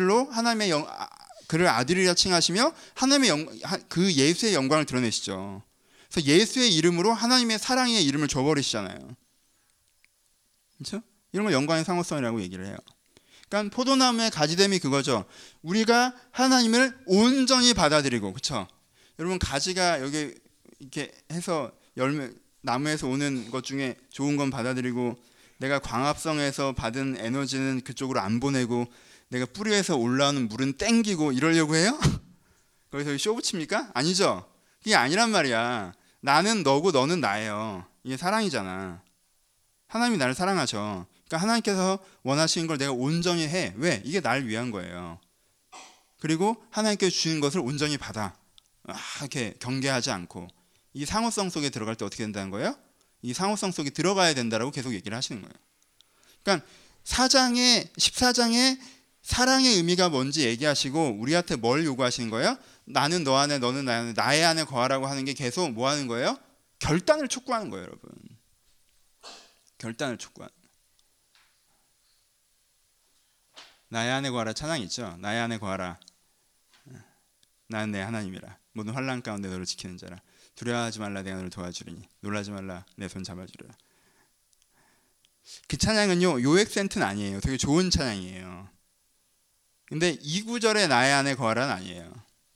그를 아들이라 칭하시며 그 예수의 영광을 드러내시죠. 그래서 예수의 이름으로 하나님의 사랑의 이름을 줘버리시잖아요. 그렇죠? 이런 걸 영광의 상호성이라고 얘기를 해요. 그러니까 포도나무의 가지됨이 그거죠. 우리가 하나님을 온전히 받아들이고, 그렇죠? 여러분 가지가 여기 이렇게 해서 나무에서 오는 것 중에 좋은 건 받아들이고 내가 광합성에서 받은 에너지는 그쪽으로 안 보내고 내가 뿌리에서 올라오는 물은 땡기고 이러려고 해요? 거기서 쇼 붙입니까? 아니죠. 그게 아니란 말이야. 나는 너고 너는 나예요. 이게 사랑이잖아. 하나님이 나를 사랑하죠. 그러니까 하나님께서 원하시는 걸 내가 온전히 해. 왜? 이게 나를 위한 거예요. 그리고 하나님께서 주신 것을 온전히 받아. 이렇게 경계하지 않고. 이 상호성 속에 들어갈 때 어떻게 된다는 거예요? 이 상호성 속에 들어가야 된다라고 계속 얘기를 하시는 거예요. 그러니까 14장에 사랑의 의미가 뭔지 얘기하시고 우리한테 뭘 요구하시는 거예요? 나는 너 안에 너는 나의 안에 거하라고 하는 게 계속 뭐 하는 거예요? 결단을 촉구하는 거예요, 여러분. 결단을 촉구하는 거예요. 나의 안에 거하라 찬양 있죠? 나의 안에 거하라. 나는 내 하나님이라. 모든 환난 가운데 너를 지키는 자라. 두려워하지 말라 내가 너를 도와주리니. 놀라지 말라 내 손 잡아주리라. 그 찬양은요 요액 센트는 아니에요. 되게 좋은 찬양이에요. 근데 이 구절에 나의 안에 거하라는 아니에요.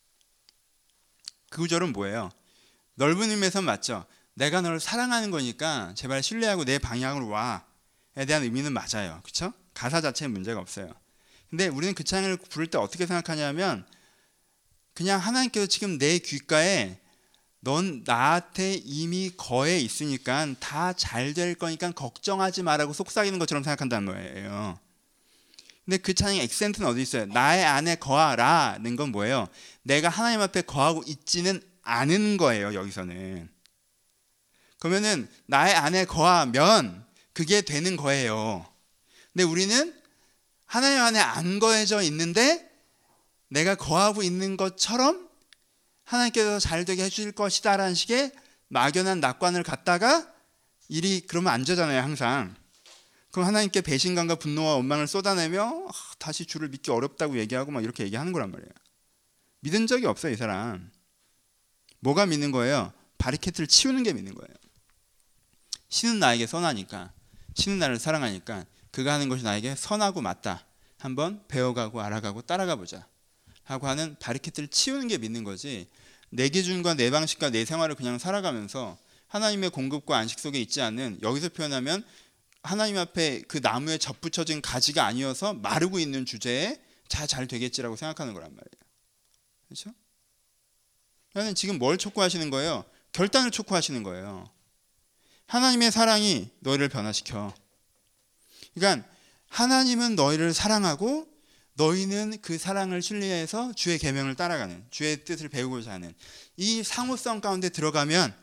그 구절은 뭐예요? 넓은 의미에서 맞죠. 내가 너를 사랑하는 거니까 제발 신뢰하고 내 방향으로 와에 대한 의미는 맞아요. 그렇죠? 가사 자체에 문제가 없어요. 근데 우리는 그 찬양을 부를 때 어떻게 생각하냐면 그냥 하나님께서 지금 내 귓가에 넌 나한테 이미 거해 있으니까 다 잘 될 거니까 걱정하지 마라고 속삭이는 것처럼 생각한다는 거예요. 근데 그 찬양의 액센트는 어디 있어요? 나의 안에 거하라는 건 뭐예요? 내가 하나님 앞에 거하고 있지는 않은 거예요. 여기서는. 그러면은 나의 안에 거하면 그게 되는 거예요. 근데 우리는 하나님 안에 안 거해져 있는데 내가 거하고 있는 것처럼 하나님께서 잘 되게 해주실 것이다 라는 식의 막연한 낙관을 갖다가 일이 그러면 안 되잖아요. 항상. 그럼 하나님께 배신감과 분노와 원망을 쏟아내며 다시 주를 믿기 어렵다고 얘기하고 막 이렇게 얘기하는 거란 말이에요. 믿은 적이 없어요. 이 사람. 뭐가 믿는 거예요? 바리케트를 치우는 게 믿는 거예요. 신은 나에게 선하니까, 신은 나를 사랑하니까 그가 하는 것이 나에게 선하고 맞다. 한번 배워가고 알아가고 따라가 보자 하고 하는 바리케트를 치우는 게 믿는 거지. 내 기준과 내 방식과 내 생활을 그냥 살아가면서 하나님의 공급과 안식 속에 있지 않는, 여기서 표현하면 하나님 앞에 그 나무에 접붙여진 가지가 아니어서 마르고 있는 주제에 잘 되겠지라고 생각하는 거란 말이에요. 그렇죠? 그러니까 지금 뭘 촉구하시는 거예요? 결단을 촉구하시는 거예요. 하나님의 사랑이 너희를 변화시켜. 그러니까 하나님은 너희를 사랑하고 너희는 그 사랑을 신뢰해서 주의 계명을 따라가는, 주의 뜻을 배우고자 하는 이 상호성 가운데 들어가면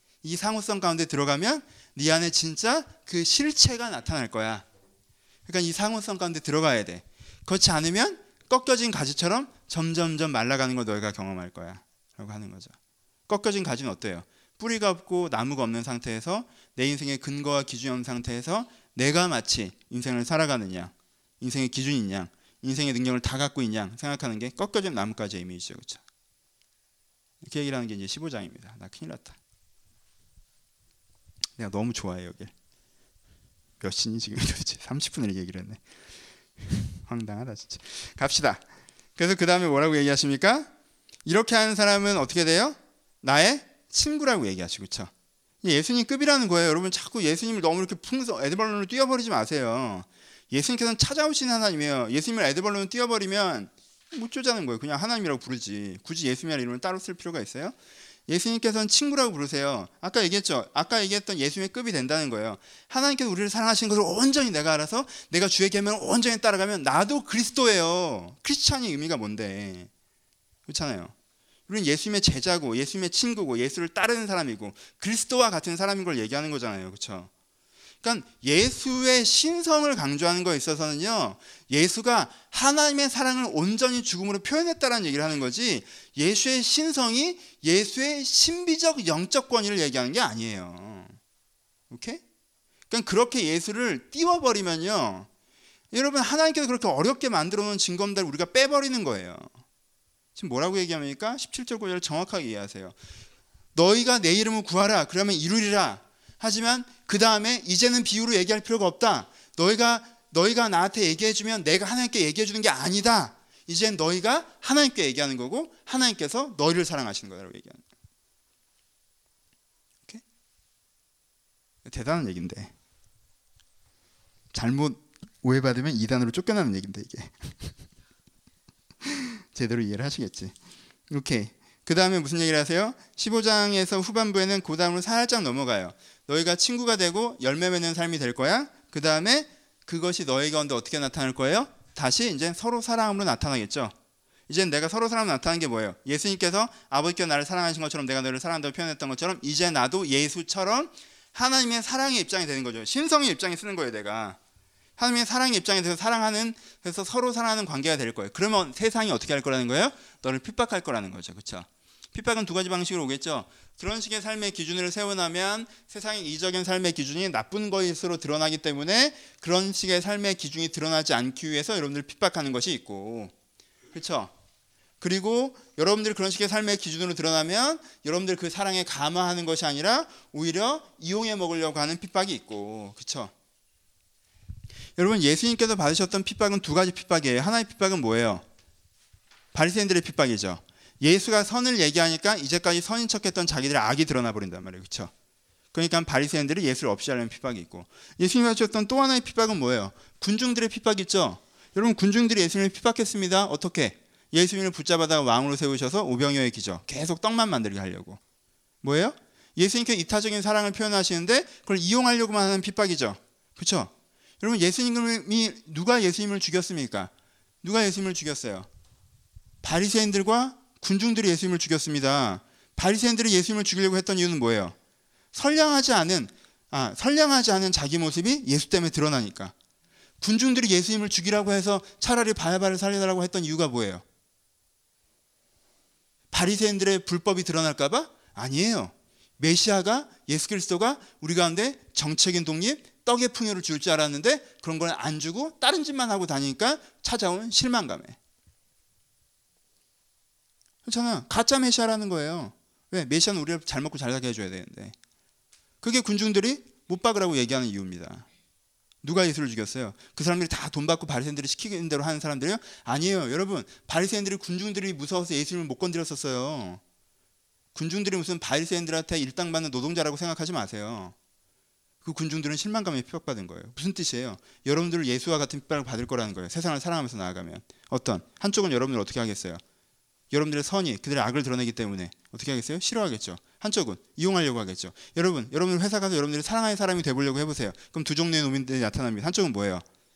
네 안에 진짜 그 실체가 나타날 거야. 그러니까 이 상호성 가운데 들어가야 돼. 그렇지 않으면 꺾여진 가지처럼 점점점 말라가는 걸 너희가 경험할 거야 라고 하는 거죠. 꺾여진 가지는 어때요? 뿌리가 없고 나무가 없는 상태에서, 내 인생의 근거와 기준이 없는 상태에서 내가 마치 인생을 살아가느냐, 인생의 기준이 있냐, 인생의 능력을 다 갖고 있냐 생각하는 게 꺾여진 나뭇가지의 이미지죠. 그렇죠? 이렇게 얘기를 하는 게 이제 15장입니다. 나 큰일 났다. 내가 너무 좋아해 여길. 몇 시니 지금 도대체? 30분을 얘기를 했네. 황당하다 진짜. 갑시다. 그래서 그 다음에 뭐라고 얘기하십니까? 이렇게 하는 사람은 어떻게 돼요? 나의 친구라고 얘기하시고, 그렇죠? 예수님 급이라는 거예요. 여러분 자꾸 예수님을 너무 이렇게 에드벌론으로 띄워버리지 마세요. 예수님께서는 찾아오신 하나님이에요. 예수님을 에드벌론으로 띄워버리면 못 쫓아는 거예요. 그냥 하나님이라고 부르지. 굳이 예수님이라는 이름을 따로 쓸 필요가 있어요? 예수님께서는 친구라고 부르세요. 아까 얘기했죠. 아까 얘기했던 예수님의 급이 된다는 거예요. 하나님께서 우리를 사랑하시는 것을 온전히 내가 알아서 내가 주의 계명을 온전히 따라가면 나도 그리스도예요. 크리스찬의 의미가 뭔데? 그렇잖아요. 우리는 예수님의 제자고 예수님의 친구고 예수를 따르는 사람이고 그리스도와 같은 사람인 걸 얘기하는 거잖아요. 그렇죠? 그러니까 예수의 신성을 강조하는 거에 있어서는요, 예수가 하나님의 사랑을 온전히 죽음으로 표현했다라는 얘기를 하는 거지, 예수의 신성이 예수의 신비적 영적 권위를 얘기하는 게 아니에요. 오케이? 그러니까 그렇게 예수를 띄워버리면요, 여러분 하나님께서 그렇게 어렵게 만들어 놓은 징검다리를 우리가 빼버리는 거예요. 지금 뭐라고 얘기합니까? 17절 9절을 정확하게 이해하세요. 너희가 내 이름을 구하라 그러면 이루리라. 하지만 그 다음에 이제는 비유로 얘기할 필요가 없다. 너희가 나한테 얘기해주면 내가 하나님께 얘기해주는 게 아니다. 이젠 너희가 하나님께 얘기하는 거고 하나님께서 너희를 사랑하시는 거라고 얘기하는 거예요. 오케이? 대단한 얘기인데 잘못 오해받으면 이단으로 쫓겨나는 얘기인데 이게 제대로 이해를 하시겠지. 오케이. 그 다음에 무슨 얘기를 하세요? 15장에서 후반부에는 그 다음으로 살짝 넘어가요. 너희가 친구가 되고 열매 맺는 삶이 될 거야. 그 다음에 그것이 너희 가운데 어떻게 나타날 거예요? 다시 이제 서로 사랑으로 나타나겠죠. 이제 내가 서로 사랑으로 나타나는 게 뭐예요? 예수님께서 아버지께서 나를 사랑하신 것처럼 내가 너를 사랑한다고 표현했던 것처럼 이제 나도 예수처럼 하나님의 사랑의 입장이 되는 거죠. 신성의 입장에 쓰는 거예요. 내가 하나님의 사랑의 입장에 대해서 그래서 서로 사랑하는 관계가 될 거예요. 그러면 세상이 어떻게 할 거라는 거예요? 너를 핍박할 거라는 거죠. 그렇죠? 핍박은 두 가지 방식으로 오겠죠. 그런 식의 삶의 기준을 세워나면 세상의 이적인 삶의 기준이 나쁜 것으로 드러나기 때문에 그런 식의 삶의 기준이 드러나지 않기 위해서 여러분들 핍박하는 것이 있고, 그렇죠? 그리고 여러분들 그런 식의 삶의 기준으로 드러나면 여러분들 그 사랑에 감화하는 것이 아니라 오히려 이용해 먹으려고 하는 핍박이 있고, 그렇죠? 여러분 예수님께서 받으셨던 핍박은 두 가지 핍박이에요. 하나의 핍박은 뭐예요? 바리새인들의 핍박이죠. 예수가 선을 얘기하니까 이제까지 선인 척했던 자기들의 악이 드러나 버린단 말이에요. 그렇죠? 그러니까 바리새인들이 예수를 없이 하려는 핍박이 있고, 예수님이 하셨던 또 하나의 핍박은 뭐예요? 군중들의 핍박이 있죠. 여러분 군중들이 예수님을 핍박했습니다. 어떻게? 예수님을 붙잡아다 왕으로 세우셔서 오병이어의 기적, 계속 떡만 만들게 하려고. 뭐예요? 예수님께 이타적인 사랑을 표현하시는데 그걸 이용하려고만 하는 핍박이죠. 그렇죠? 여러분 예수님이 누가 예수님을 죽였습니까? 누가 예수님을 죽였어요? 바리새인들과 군중들이 예수님을 죽였습니다. 바리새인들이 예수님을 죽이려고 했던 이유는 뭐예요? 선량하지 않은 자기 모습이 예수 때문에 드러나니까. 군중들이 예수님을 죽이라고 해서 차라리 바야바를 살려달라고 했던 이유가 뭐예요? 바리새인들의 불법이 드러날까 봐? 아니에요. 메시아가, 예수 그리스도가 우리 가운데 정책인 독립, 떡의 풍요를 줄 줄 알았는데 그런 걸 안 주고 다른 짓만 하고 다니니까 찾아온 실망감에. 그렇잖아. 가짜 메시아라는 거예요. 왜? 메시아는 우리를 잘 먹고 잘 살게 해줘야 되는데. 그게 군중들이 못 박으라고 얘기하는 이유입니다. 누가 예수를 죽였어요? 그 사람들이 다 돈 받고 바리새인들이 시키는 대로 하는 사람들이요? 아니에요. 여러분 바리새인들이 군중들이 무서워서 예수님을 못 건드렸었어요. 군중들이 무슨 바리새인들한테 일당받는 노동자라고 생각하지 마세요. 그 군중들은 실망감에 핍박받은 거예요. 무슨 뜻이에요? 여러분들 예수와 같은 핍박을 받을 거라는 거예요. 세상을 살아가면서 나아가면. 어떤? 한쪽은 여러분들 어떻게 하겠어요? 여러분들의 선이 그들의 악을 드러내기 때문에 어떻게 하겠어요? 싫어하겠죠. 한쪽은 이용하려고 하겠죠. 여러분들 회사 가서 여러분들이 사랑하는 사람이 되보려고 해보세요. 그럼 두 종류의 노민들이 나타납니다. 한쪽은 뭐예요?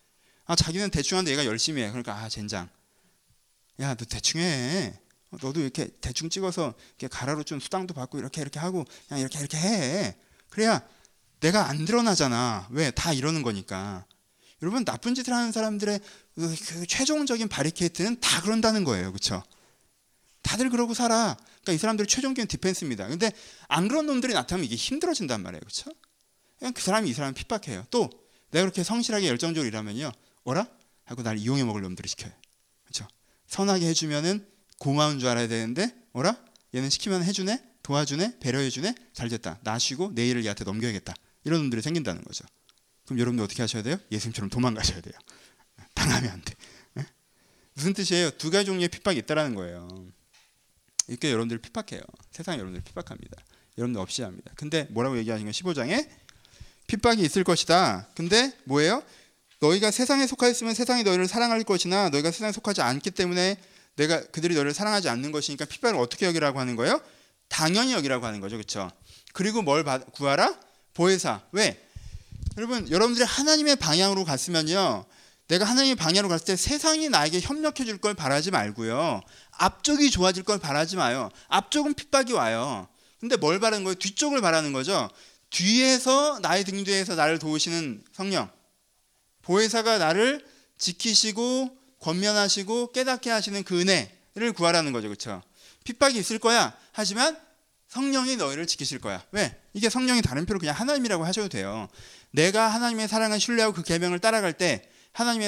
자기는 대충 하는데 얘가 열심히 해. 그러니까 젠장. 야, 너 대충 해. 너도 이렇게 대충 찍어서 이렇게 가라로 좀 수당도 받고 이렇게 하고 그냥 이렇게 해. 그래야 내가 안 드러나잖아. 왜? 다 이러는 거니까. 여러분, 나쁜 짓을 하는 사람들의 그 최종적인 바리케이트는 다 그런다는 거예요. 그렇죠? 다들 그러고 살아. 그러니까 이 사람들이 최종적인 디펜스입니다. 근데 안 그런 놈들이 나타나면 이게 힘들어진단 말이에요. 그렇죠? 그냥 그 사람이 이 사람을 핍박해요. 또 내가 그렇게 성실하게 열정적으로 일하면요, 어라? 하고 날 이용해 먹을 놈들을 시켜요. 그렇죠? 선하게 해주면은 고마운 줄 알아야 되는데, 어라? 얘는 시키면 해주네, 도와주네, 배려해주네, 잘 됐다. 나 쉬고 내일을 얘한테 넘겨야겠다. 이런 놈들이 생긴다는 거죠. 그럼 여러분들 어떻게 하셔야 돼요? 예수님처럼 도망가셔야 돼요. 당하면 안 돼. 네? 무슨 뜻이에요? 두 가지 종류의 핍박이 있다라는 거예요. 이렇게 여러분들을 핍박해요. 세상이 여러분들을 핍박합니다. 여러분들 없이 합니다. 근데 뭐라고 얘기하신 건 15장에 핍박이 있을 것이다. 근데 뭐예요? 너희가 세상에 속하였으면 세상이 너희를 사랑할 것이나 너희가 세상에 속하지 않기 때문에 그들이 너희를 사랑하지 않는 것이니까 핍박을 어떻게 여기라고 하는 거예요? 당연히 여기라고 하는 거죠. 그렇죠? 그리고 뭘 구하라? 보혜사. 왜? 여러분들이 하나님의 방향으로 갔으면요, 내가 하나님의 방향으로 갔을 때 세상이 나에게 협력해 줄 걸 바라지 말고요, 앞쪽이 좋아질 걸 바라지 마요. 앞쪽은 핍박이 와요. 근데 뭘 바라는 거예요? 뒤쪽을 바라는 거죠. 뒤에서, 나의 등 뒤에서 나를 도우시는 성령, 보혜사가 나를 지키시고 권면하시고 깨닫게 하시는 그 은혜를 구하라는 거죠. 그렇죠? 핍박이 있을 거야. 하지만 성령이 너희를 지키실 거야. 왜? 이게 성령이 다른 표로 그냥 하나님이라고 하셔도 돼요. 내가 하나님의 사랑을 신뢰하고 그 계명을 따라갈 때 하나님의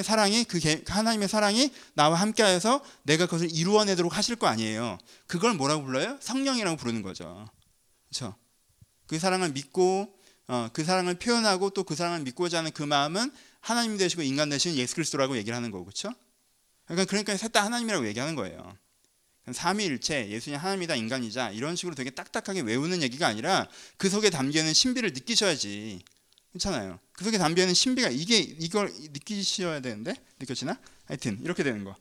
사랑이 나와 함께하여서 내가 그것을 이루어내도록 하실 거 아니에요. 그걸 뭐라고 불러요? 성령이라고 부르는 거죠. 그렇죠? 그 사랑을 믿고 그 사랑을 표현하고 또 그 사랑을 믿고자 하는 그 마음은 하나님 되시고 인간 되시는 예수 그리스도라고 얘기를 하는 거고, 그렇죠? 그러니까 셋 다 하나님이라고 얘기하는 거예요. 삼위일체, 예수님 하나님이다 인간이자 이런 식으로 되게 딱딱하게 외우는 얘기가 아니라 그 속에 담겨있는 신비를 느끼셔야지. 괜찮아요. 그 속에 담겨있는 신비가 이걸 느끼셔야 되는데 느껴지나? 하여튼 이렇게 되는 거.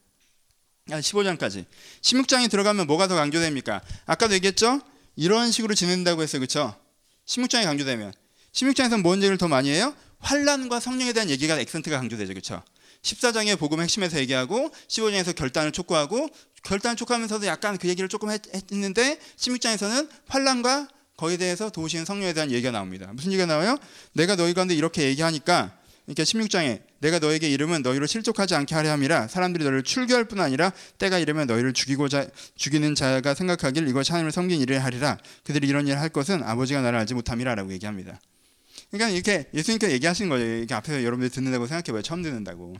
15장까지. 16장에 들어가면 뭐가 더 강조됩니까? 아까도 얘기했죠? 이런 식으로 지낸다고 했어요. 그렇죠? 16장에 강조되면 16장에서는 뭔 얘기를 더 많이 해요? 환난과 성령에 대한 얘기가 액센트가 강조되죠. 그렇죠? 14장에 복음 핵심에서 얘기하고 15장에서 결단을 촉구하고 결단을 촉구하면서도 약간 그 얘기를 조금 했는데 16장에서는 환난과 거기에 대해서 도우시는 성령에 대한 얘기가 나옵니다. 무슨 얘기가 나와요? 내가 너희 가운데 이렇게 얘기하니까, 그러니까 16장에 내가 너에게 이름은 너희를 실족하지 않게 하려 함이라 사람들이 너희를 출교할 뿐 아니라 때가 이르면 너희를 죽이는 자가 생각하길 이것이 하나님을 섬긴 일을 하리라. 그들이 이런 일을 할 것은 아버지가 나를 알지 못함이라 라고 얘기합니다. 그러니까 이렇게 예수님께서 얘기하신 거예요. 이렇게 앞에서 여러분들 듣는다고 생각해봐요. 처음 듣는다고.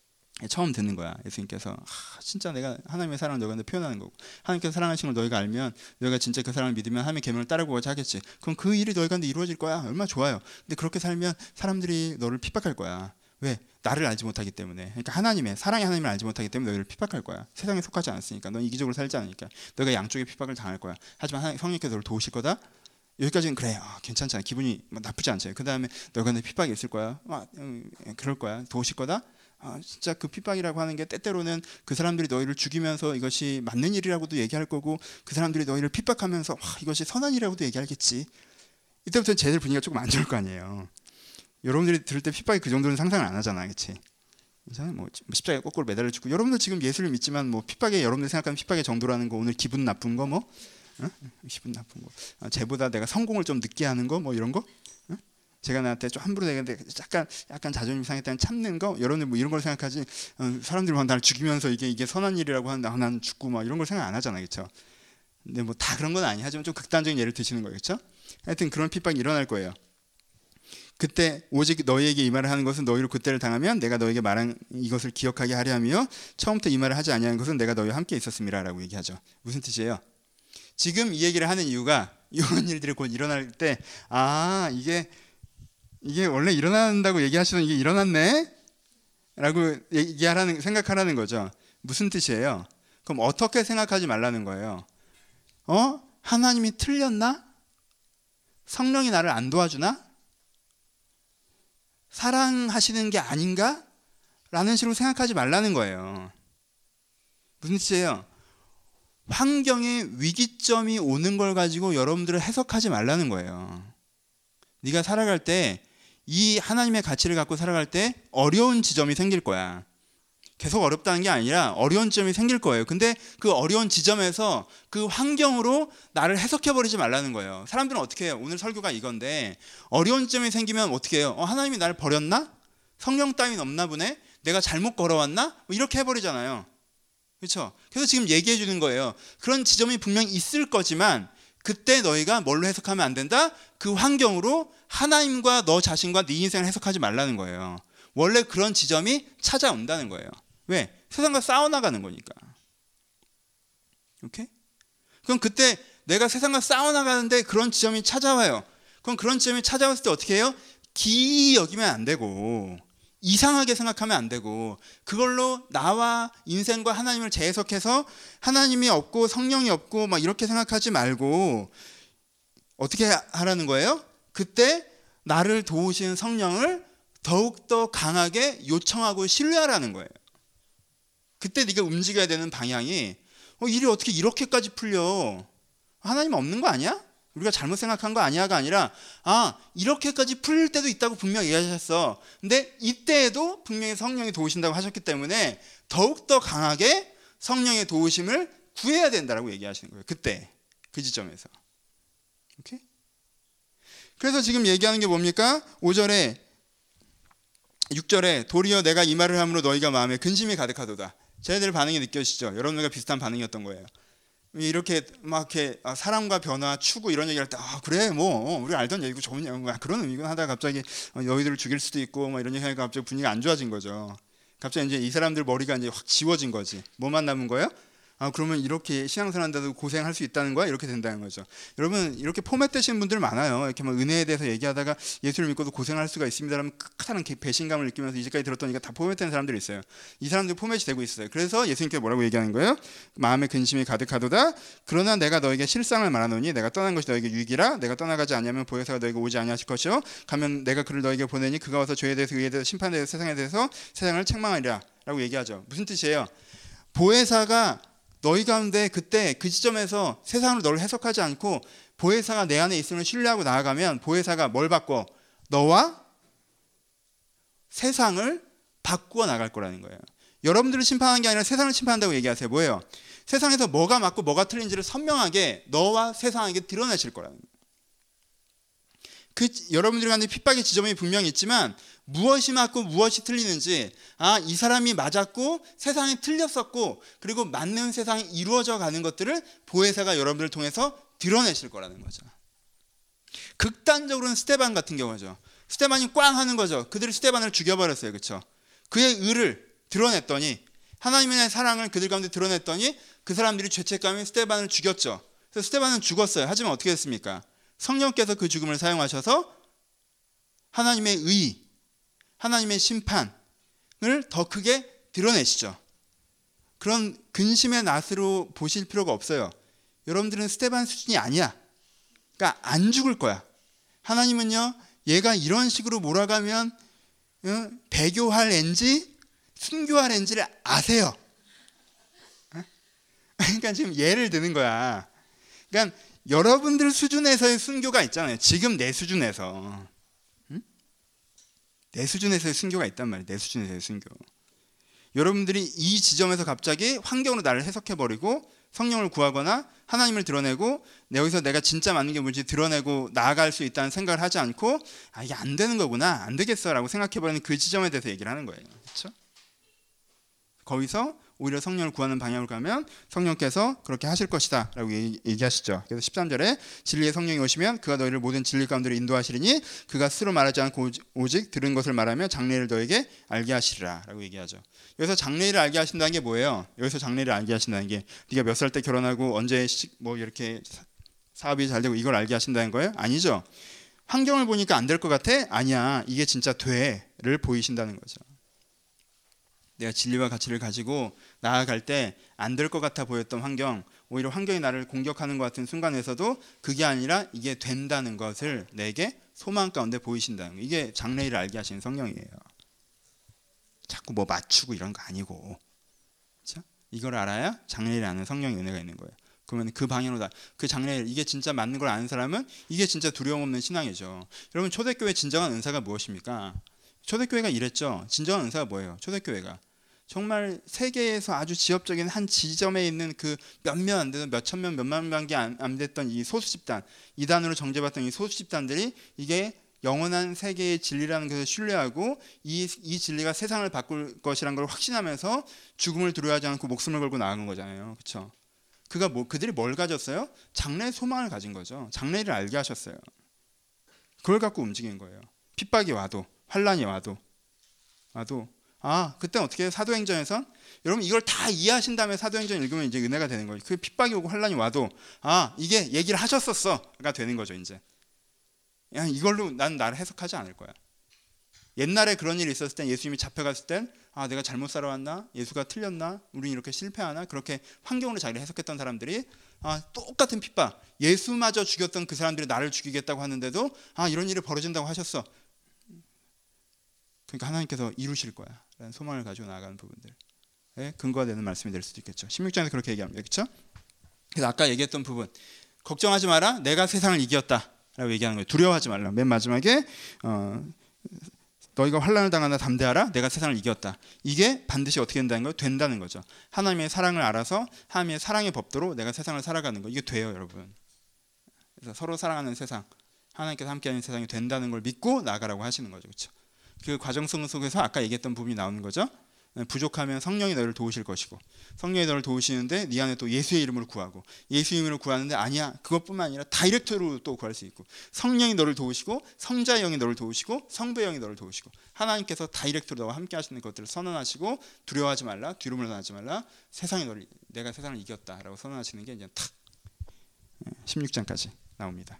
처음 듣는 거야. 예수님께서 진짜 내가 하나님의 사랑을 너희한테 표현하는 거고, 하나님께서 사랑하시는 걸 너희가 알면 너희가 진짜 그 사랑을 믿으면 하나님의 계명을 따르고자 하겠지. 그럼 그 일이 너희한테 이루어질 거야. 얼마나 좋아요. 근데 그렇게 살면 사람들이 너를 핍박할 거야. 왜? 나를 알지 못하기 때문에. 그러니까 사랑의 하나님을 알지 못하기 때문에 너희를 핍박할 거야. 세상에 속하지 않았으니까. 넌 이기적으로 살지 않으니까. 너희가 양쪽에 핍박을 당할 거야. 하지만 성령께서 너를 도우실 거다. 여기까지는 그래. 괜찮잖아. 기분이 나쁘지 않죠. 그 다음에 너희가 내 핍박이 있을 거야. 그럴 거야. 도우실 거다. 진짜 그 핍박이라고 하는 게 때때로는 그 사람들이 너희를 죽이면서 이것이 맞는 일이라고도 얘기할 거고, 그 사람들이 너희를 핍박하면서 이것이 선한 일이라고도 얘기하겠지. 이때부터 쟤들 분위기가 조금 안 좋을 거 아니에요. 여러분들이 들을 때 핍박이 그 정도는 상상을 안 하잖아. 그렇지? 뭐 십자가에 거꾸로 매달려 죽고, 여러분들 지금 예수를 믿지만 뭐 핍박에, 여러분들 생각하는 핍박의 정도라는 거, 오늘 기분 나쁜 거, 뭐 기분 나쁜 거, 쟤보다 내가 성공을 좀 늦게 하는 거, 뭐 이런 거, 제가 나한테 좀 함부로 되는데 약간 자존심 상했다는 참는 거, 여러분들 뭐 이런 걸 생각하지. 사람들이 막 나를 죽이면서 이게 선한 일이라고 하는데 나는 죽고 막 이런 걸 생각 안 하잖아. 그렇죠? 근데 뭐 다 그런 건 아니야. 하지만 좀 극단적인 예를 드시는 거예요. 그렇죠? 하여튼 그런 핍박이 일어날 거예요. 그때 오직 너희에게 이 말을 하는 것은 너희로 그때를 당하면 내가 너에게 말한 이것을 기억하게 하려 하며 처음부터 이 말을 하지 아니하는 것은 내가 너희와 함께 있었음이라라고 얘기하죠. 무슨 뜻이에요? 지금 이 얘기를 하는 이유가 이런 일들이 곧 일어날 때 이게 원래 일어난다고 얘기하시던 이게 일어났네? 라고 생각하라는 거죠. 무슨 뜻이에요? 그럼 어떻게 생각하지 말라는 거예요? 하나님이 틀렸나? 성령이 나를 안 도와주나? 사랑하시는 게 아닌가? 라는 식으로 생각하지 말라는 거예요. 무슨 뜻이에요? 환경에 위기점이 오는 걸 가지고 여러분들을 해석하지 말라는 거예요. 네가 살아갈 때 이 하나님의 가치를 갖고 살아갈 때 어려운 지점이 생길 거야. 계속 어렵다는 게 아니라 어려운 지점이 생길 거예요. 근데 그 어려운 지점에서 그 환경으로 나를 해석해버리지 말라는 거예요. 사람들은 어떻게 해요? 오늘 설교가 이건데 어려운 지점이 생기면 어떻게 해요? 하나님이 나를 버렸나? 성령 따윈 없나 보네? 내가 잘못 걸어왔나? 뭐 이렇게 해버리잖아요. 그렇죠? 그래서 지금 얘기해 주는 거예요. 그런 지점이 분명히 있을 거지만 그때 너희가 뭘로 해석하면 안 된다? 그 환경으로 하나님과 너 자신과 네 인생을 해석하지 말라는 거예요. 원래 그런 지점이 찾아온다는 거예요. 왜? 세상과 싸워나가는 거니까. 오케이? 그럼 그때 내가 세상과 싸워나가는데 그런 지점이 찾아와요. 그럼 그런 지점이 찾아왔을 때 어떻게 해요? 기이 여기면 안 되고 이상하게 생각하면 안 되고 그걸로 나와 인생과 하나님을 재해석해서 하나님이 없고 성령이 없고 막 이렇게 생각하지 말고 어떻게 하라는 거예요? 그때 나를 도우시는 성령을 더욱더 강하게 요청하고 신뢰하라는 거예요. 그때 네가 움직여야 되는 방향이 일이 어떻게 이렇게까지 풀려? 하나님 없는 거 아니야? 우리가 잘못 생각한 거 아니야가 아니라 이렇게까지 풀릴 때도 있다고 분명히 얘기하셨어. 근데 이때에도 분명히 성령이 도우신다고 하셨기 때문에 더욱더 강하게 성령의 도우심을 구해야 된다라고 얘기하시는 거예요. 그때 그 지점에서. 오케이? 그래서 지금 얘기하는 게 뭡니까? 5절에 6절에 도리어 내가 이 말을 함으로 너희가 마음에 근심이 가득하도다. 쟤네들 반응이 느껴지시죠? 여러분들과 비슷한 반응이었던 거예요. 이렇게 막 이렇게 사람과 변화, 추구 이런 얘기할 때 그래 뭐 우리가 알던 얘기고 좋은 얘기고 그런 의미군 하다가 갑자기 너희들을 죽일 수도 있고 뭐 이런 얘기하니까 갑자기 분위기가 안 좋아진 거죠. 갑자기 이제 이 사람들 머리가 이제 확 지워진 거지. 뭐만 남은 거예요? 그러면 이렇게 신앙생활한다고 고생할 수 있다는 거야? 이렇게 된다는 거죠. 여러분 이렇게 포맷되시는 분들 많아요. 이렇게 막 은혜에 대해서 얘기하다가 예수를 믿고도 고생할 수가 있습니다라면 크다는 배신감을 느끼면서 이제까지 들었더니까 다 포맷된 사람들이 있어요. 이 사람들 포맷이 되고 있어요. 그래서 예수님께서 뭐라고 얘기하는 거예요? 마음에 근심이 가득하도다. 그러나 내가 너에게 실상을 말하노니 내가 떠난 것이 너에게 유익이라. 내가 떠나가지 않으면 보혜사가 너에게 오지 아니하실 것이요 가면 내가 그를 너에게 보내니 그가 와서 죄에 대해서 의에 대해서 심판에 대해서 세상에 대해서 세상을 책망하리라 라고 얘기하죠. 무슨 뜻이에요? 보혜사가 너희 가운데 그때 그 지점에서 세상으로 너를 해석하지 않고 보혜사가 내 안에 있음을 신뢰하고 나아가면 보혜사가 뭘 바꿔? 너와 세상을 바꾸어 나갈 거라는 거예요. 여러분들을 심판하는 게 아니라 세상을 심판한다고 얘기하세요. 뭐예요? 세상에서 뭐가 맞고 뭐가 틀린지를 선명하게 너와 세상에게 드러내실 거라는 거예요. 여러분들이 갖는 핍박의 지점이 분명히 있지만 무엇이 맞고 무엇이 틀리는지 이 사람이 맞았고 세상이 틀렸었고 그리고 맞는 세상이 이루어져 가는 것들을 보혜사가 여러분들을 통해서 드러내실 거라는 거죠. 극단적으로는 스데반 같은 경우죠. 스데반이 꽝 하는 거죠. 그들이 스데반을 죽여버렸어요. 그렇죠? 그의 의를 드러냈더니 하나님의 사랑을 그들 가운데 드러냈더니 그 사람들이 죄책감에 스데반을 죽였죠. 그래서 스데반은 죽었어요. 하지만 어떻게 됐습니까? 성령께서 그 죽음을 사용하셔서 하나님의 의, 하나님의 심판을 더 크게 드러내시죠. 그런 근심의 낫으로 보실 필요가 없어요. 여러분들은 스데반 수준이 아니야. 그러니까 안 죽을 거야. 하나님은요, 얘가 이런 식으로 몰아가면 배교할 앤지 순교할 앤지를 아세요. 그러니까 지금 예를 드는 거야. 그러니까 여러분들 수준에서의 순교가 있잖아요. 지금 내 수준에서. 내 수준에서의 순교가 있단 말이에요. 내 수준에서의 순교. 여러분들이 이 지점에서 갑자기 환경으로 나를 해석해버리고 성령을 구하거나 하나님을 드러내고 여기서 내가 진짜 맞는 게 뭔지 드러내고 나아갈 수 있다는 생각을 하지 않고 이게 안 되는 거구나, 안 되겠어라고 생각해버리는 그 지점에 대해서 얘기를 하는 거예요. 그렇죠? 거기서 오히려 성령을 구하는 방향으로 가면 성령께서 그렇게 하실 것이다 라고 얘기하시죠. 그래서 13절에 진리의 성령이 오시면 그가 너희를 모든 진리 가운데로 인도하시리니 그가 스스로 말하지 않고 오직 들은 것을 말하며 장래를 너에게 알게 하시리라 라고 얘기하죠. 여기서 장래를 알게 하신다는 게 뭐예요? 여기서 장래를 알게 하신다는 게 네가 몇 살 때 결혼하고 언제 뭐 이렇게 사업이 잘 되고 이걸 알게 하신다는 거예요? 아니죠. 환경을 보니까 안 될 것 같아? 아니야. 이게 진짜 돼를 보이신다는 거죠. 내가 진리와 가치를 가지고 나아갈 때 안 될 것 같아 보였던 환경, 오히려 환경이 나를 공격하는 것 같은 순간에서도 그게 아니라 이게 된다는 것을 내게 소망 가운데 보이신다는 거예요. 이게 장래를 알게 하시는 성령이에요. 자꾸 뭐 맞추고 이런 거 아니고, 그렇죠? 이걸 알아야 장래를 아는 성령의 은혜가 있는 거예요. 그러면 그 방향으로 그 장례일 이게 진짜 맞는 걸 아는 사람은 이게 진짜 두려움 없는 신앙이죠. 여러분 초대교회 진정한 은사가 무엇입니까? 초대교회가 이랬죠. 진정한 은사가 뭐예요? 초대교회가 정말 세계에서 아주 지역적인 한 지점에 있는 그 몇몇 안 되는 몇천 명, 몇만 명밖에 안 됐던 이 소수 집단, 이단으로 정죄받던 이 소수 집단들이 이게 영원한 세계의 진리라는 것을 신뢰하고 이 진리가 세상을 바꿀 것이라는 걸 확신하면서 죽음을 두려워하지 않고 목숨을 걸고 나아간 거잖아요. 그렇죠? 그들이 뭘 가졌어요? 장래의 소망을 가진 거죠. 장래를 알게 하셨어요. 그걸 갖고 움직인 거예요. 핍박이 와도, 환란이 와도 그때 어떻게 해요? 사도행전에서 여러분 이걸 다 이해하신 다음에 사도행전 읽으면 이제 은혜가 되는 거예요. 그 핍박이 오고 환란이 와도 이게 얘기를 하셨었어가 되는 거죠. 이제 이걸로 난 나를 해석하지 않을 거야. 옛날에 그런 일이 있었을 땐 예수님이 잡혀갔을 땐 내가 잘못 살아왔나? 예수가 틀렸나? 우린 이렇게 실패하나? 그렇게 환경으로 자기를 해석했던 사람들이 똑같은 핍박, 예수마저 죽였던 그 사람들이 나를 죽이겠다고 하는데도 이런 일이 벌어진다고 하셨어. 그러니까 하나님께서 이루실 거야 라는 소망을 가지고 나아가는 부분들에 근거가 되는 말씀이 될 수도 있겠죠. 16장에서 그렇게 얘기합니다. 그렇죠? 그래서 아까 얘기했던 부분, 걱정하지 마라, 내가 세상을 이겼다 라고 얘기하는 거예요. 두려워하지 말라. 맨 마지막에 너희가 환난을 당하나 담대하라, 내가 세상을 이겼다. 이게 반드시 어떻게 된다는 거예요? 된다는 거죠. 하나님의 사랑을 알아서 하나님의 사랑의 법도로 내가 세상을 살아가는 거, 이게 돼요, 여러분. 그래서 서로 사랑하는 세상, 하나님께서 함께하는 세상이 된다는 걸 믿고 나아가라고 하시는 거죠. 그렇죠? 그 과정 속에서 아까 얘기했던 부분이 나오는 거죠. 부족하면 성령이 너를 도우실 것이고, 성령이 너를 도우시는데 네 안에 또 예수의 이름으로 구하고, 예수 이름으로 구하는데 아니야, 그것뿐만 아니라 다이렉트로 또 구할 수 있고, 성령이 너를 도우시고, 성자의 영이 너를 도우시고, 성부의 영이 너를 도우시고, 하나님께서 다이렉트로 너와 함께 하시는 것들을 선언하시고, 두려워하지 말라, 뒤로물 하지 말라, 내가 세상을 이겼다라고 선언하시는 게 이제 탁 16장까지 나옵니다.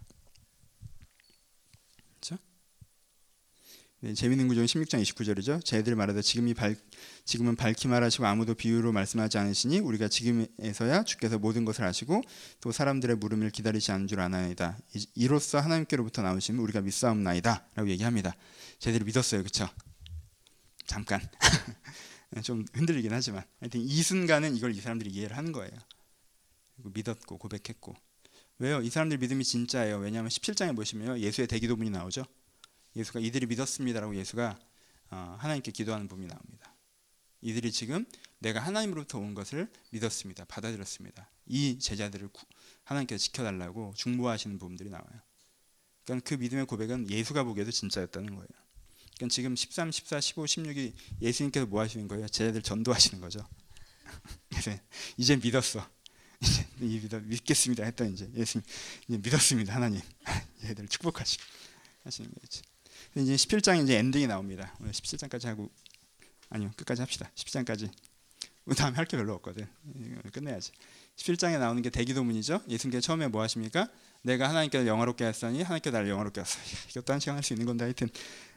그렇죠? 네, 재미있는 구조는 16장 29절이죠. 쟤들 말하되 지금은 밝히 말하시고 아무도 비유로 말씀하지 않으시니 우리가 지금에서야 주께서 모든 것을 아시고 또 사람들의 물음을 기다리지 않는 줄 아나이다. 이로써 하나님께로부터 나오시면 우리가 믿사옵나이다 라고 얘기합니다. 쟤들이 믿었어요. 그렇죠? 잠깐 좀 흔들리긴 하지만 하여튼 이 순간은 이걸 이 사람들이 이해를 하는 거예요. 믿었고 고백했고. 왜요? 이 사람들 믿음이 진짜예요. 왜냐하면 17장에 보시면 예수의 대기도문이 나오죠. 예수가 이들이 믿었습니다라고 예수가 하나님께 기도하는 부분이 나옵니다. 이들이 지금 내가 하나님으로부터 온 것을 믿었습니다. 받아들였습니다. 이 제자들을 하나님께서 지켜달라고 중보하시는 부분들이 나와요. 그러니까 그 믿음의 고백은 예수가 보기에도 진짜였다는 거예요. 그러니까 지금 13, 14, 15, 16이 예수님께서 뭐 하시는 거예요? 제자들 전도하시는 거죠. 이제 믿었어. 이제 믿겠습니다 했더니 이제 예수님 이제 믿었습니다. 하나님 얘들 축복하시고 하시는 거죠. 이제 17장 이제 엔딩이 나옵니다. 오늘 17장까지 하고 아니요 끝까지 합시다. 17장까지. 다음에 할 게 별로 없거든. 끝내야지. 17장에 나오는 게 대기도문이죠. 예수님께서 처음에 뭐 하십니까? 내가 하나님께서 영화롭게 하시니 하나님께서 나를 영화롭게 하소서. 이것도 한 시간 할 수 있는 건데 하여튼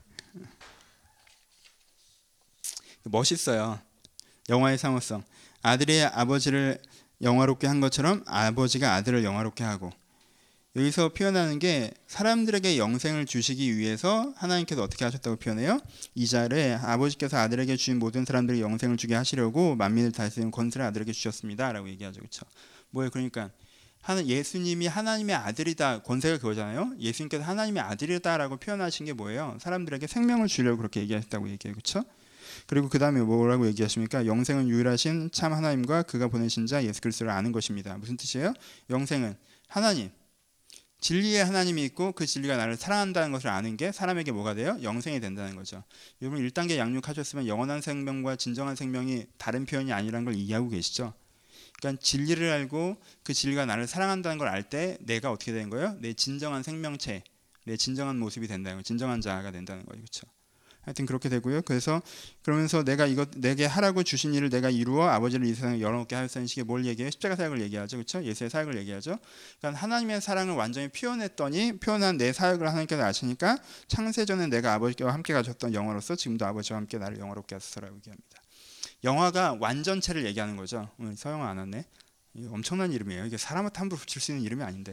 멋있어요. 영화의 상호성. 아들이 아버지를 영화롭게 한 것처럼 아버지가 아들을 영화롭게 하고, 여기서 표현하는 게 사람들에게 영생을 주시기 위해서 하나님께서 어떻게 하셨다고 표현해요? 2절에 아버지께서 아들에게 주신 모든 사람들이 영생을 주게 하시려고 만민을 다스리는 권세를 아들에게 주셨습니다 라고 얘기하죠. 그렇죠? 뭐예요? 그러니까 예수님이 하나님의 아들이다, 권세가 그거잖아요. 예수님께서 하나님의 아들이다라고 표현하신 게 뭐예요? 사람들에게 생명을 주려고 그렇게 얘기했다고 얘기해요. 그렇죠? 그리고 그 다음에 뭐라고 얘기하십니까? 영생은 유일하신 참 하나님과 그가 보내신 자 예수 그리스도를 아는 것입니다. 무슨 뜻이에요? 영생은 하나님, 진리의 하나님이 있고 그 진리가 나를 사랑한다는 것을 아는 게 사람에게 뭐가 돼요? 영생이 된다는 거죠. 여러분 1단계 양육하셨으면 영원한 생명과 진정한 생명이 다른 표현이 아니라는 걸 이해하고 계시죠? 그러니까 진리를 알고 그 진리가 나를 사랑한다는 걸 알 때 내가 어떻게 되는 거예요? 내 진정한 생명체, 내 진정한 모습이 된다는 거예요. 진정한 자아가 된다는 거예요. 그렇죠? 하여튼 그렇게 되고요. 그래서 그러면서 내가 이것 내게 하라고 주신 일을 내가 이루어 아버지를 이 세상에 열어놓게 하였다는 식의 뭘 얘기해요? 십자가 사역을 얘기하죠. 그렇죠? 예수의 사역을 얘기하죠. 그러니까 하나님의 사랑을 완전히 표현한 내 사역을 하나님께서 아시니까 창세전에 내가 아버지와 함께 가졌던 영화로서 지금도 아버지와 함께 나를 영화롭게 하소서라고 얘기합니다. 영화가 완전체를 얘기하는 거죠. 서영아 안 왔네. 엄청난 이름이에요. 이게 사람한테 함부로 붙일 수 있는 이름이 아닌데.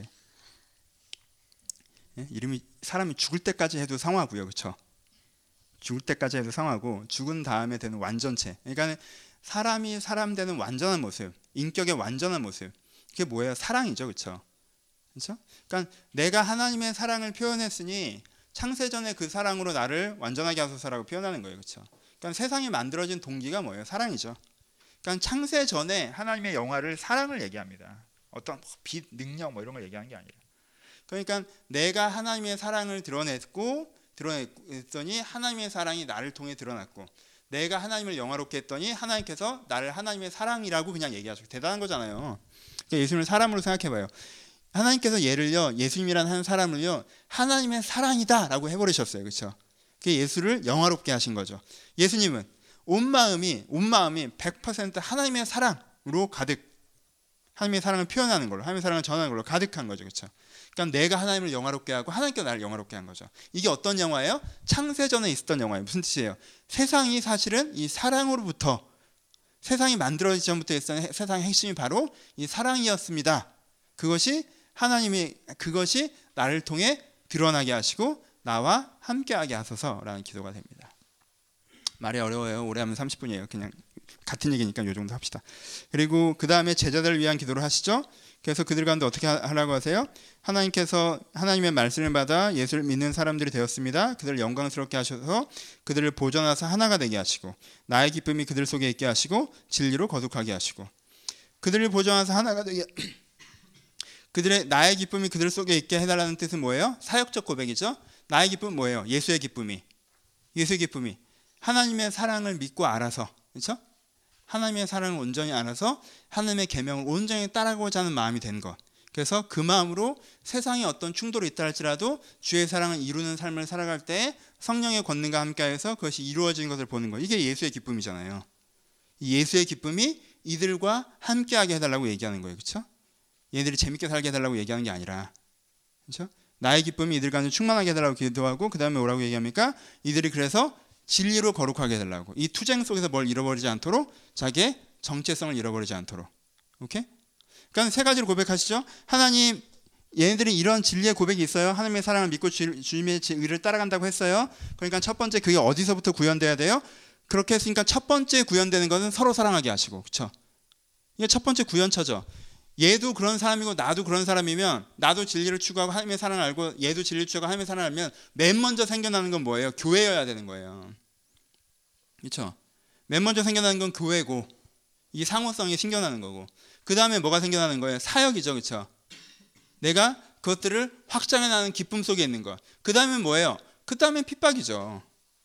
이름이 사람이 죽을 때까지 해도 상하고요. 그렇죠? 죽을 때까지 해도 상하고 죽은 다음에 되는 완전체. 그러니까 사람이 사람 되는 완전한 모습, 인격의 완전한 모습. 그게 뭐예요? 사랑이죠, 그렇죠? 그렇죠? 그러니까 내가 하나님의 사랑을 표현했으니 창세전에 그 사랑으로 나를 완전하게 하소서라고 표현하는 거예요, 그렇죠? 그러니까 세상이 만들어진 동기가 뭐예요? 사랑이죠. 그러니까 창세전에 하나님의 영화를 사랑을 얘기합니다. 어떤 빛, 능력 뭐 이런 걸 얘기하는 게 아니라. 그러니까 내가 하나님의 사랑을 드러냈더니 하나님의 사랑이 나를 통해 드러났고, 내가 하나님을 영화롭게 했더니 하나님께서 나를 하나님의 사랑이라고 그냥 얘기하시고, 대단한 거잖아요. 그러니까 예수님을 사람으로 생각해봐요. 하나님께서 예수님이라는 한 사람을요, 하나님의 사랑이다 라고 해버리셨어요, 그렇죠? 그게 예수를 영화롭게 하신 거죠. 예수님은 온 마음이 100% 하나님의 사랑으로 가득, 하나님의 사랑을 표현하는 걸로, 하나님의 사랑을 전하는 걸로 가득한 거죠, 그렇죠? 그러니까 내가 하나님을 영화롭게 하고 하나님께서 나를 영화롭게 한 거죠. 이게 어떤 영화예요? 창세전에 있었던 영화예요. 무슨 뜻이에요? 세상이 사실은 이 사랑으로부터, 세상이 만들어지기 전부터 있었던 세상의 핵심이 바로 이 사랑이었습니다. 그것이 나를 통해 드러나게 하시고 나와 함께하게 하소서라는 기도가 됩니다. 말이 어려워요. 오래 하면 30분이에요. 그냥 같은 얘기니까 이 정도 합시다. 그리고 그 다음에 제자들을 위한 기도를 하시죠. 그래서 그들 가운데 어떻게 하라고 하세요? 하나님께서 하나님의 말씀을 받아 예수를 믿는 사람들이 되었습니다. 그들을 영광스럽게 하셔서 그들을 보존하사 하나가 되게 하시고, 나의 기쁨이 그들 속에 있게 하시고 진리로 거룩하게 하시고. 그들을 보존하사 하나가 되게 나의 기쁨이 그들 속에 있게 해달라는 뜻은 뭐예요? 사역적 고백이죠. 나의 기쁨은 뭐예요? 예수의 기쁨이 하나님의 사랑을 믿고 알아서, 그렇죠? 하나님의 사랑을 온전히 알아서 하나님의 계명을 온전히 따라가고자 하는 마음이 된 것. 그래서 그 마음으로 세상에 어떤 충돌이 있다 할지라도 주의 사랑을 이루는 삶을 살아갈 때 성령의 권능과 함께해서 그것이 이루어지는 것을 보는 것. 이게 예수의 기쁨이잖아요. 이 예수의 기쁨이 이들과 함께하게 해달라고 얘기하는 거예요, 그렇죠? 얘들이 재밌게 살게 해달라고 얘기하는 게 아니라, 그렇죠? 나의 기쁨이 이들 가운데 충만하게 해달라고 기도하고, 그 다음에 뭐라고 얘기합니까? 이들이 그래서 진리로 거룩하게 해달라고. 이 투쟁 속에서 뭘 잃어버리지 않도록, 자기의 정체성을 잃어버리지 않도록. 오케이? 그러니까 세 가지로 고백하시죠. 하나님, 얘네들이 이런 진리의 고백이 있어요. 하나님의 사랑을 믿고 주님의 의를 따라간다고 했어요. 그러니까 첫 번째, 그게 어디서부터 구현돼야 돼요? 그렇게 했으니까 첫 번째 구현되는 것은 서로 사랑하게 하시고, 그렇죠? 이게 첫 번째 구현처죠. 얘도 그런 사람이고 나도 그런 사람이면, 나도 진리를 추구하고 하나님의 사랑을 알고 얘도 진리를 추구하고 하나님의 사랑을 알면 맨 먼저 생겨나는 건 뭐예요? 교회여야 되는 거예요. 그렇죠? 맨 먼저 생겨나는 건 교회고, 이 상호성이 생겨나는 거고, 그 다음에 뭐가 생겨나는 거예요? 사역이죠, 그렇죠? 내가 그것들을 확장해 나가는 기쁨 속에 있는 것. 그 다음에 뭐예요? 그 다음에 핍박이죠.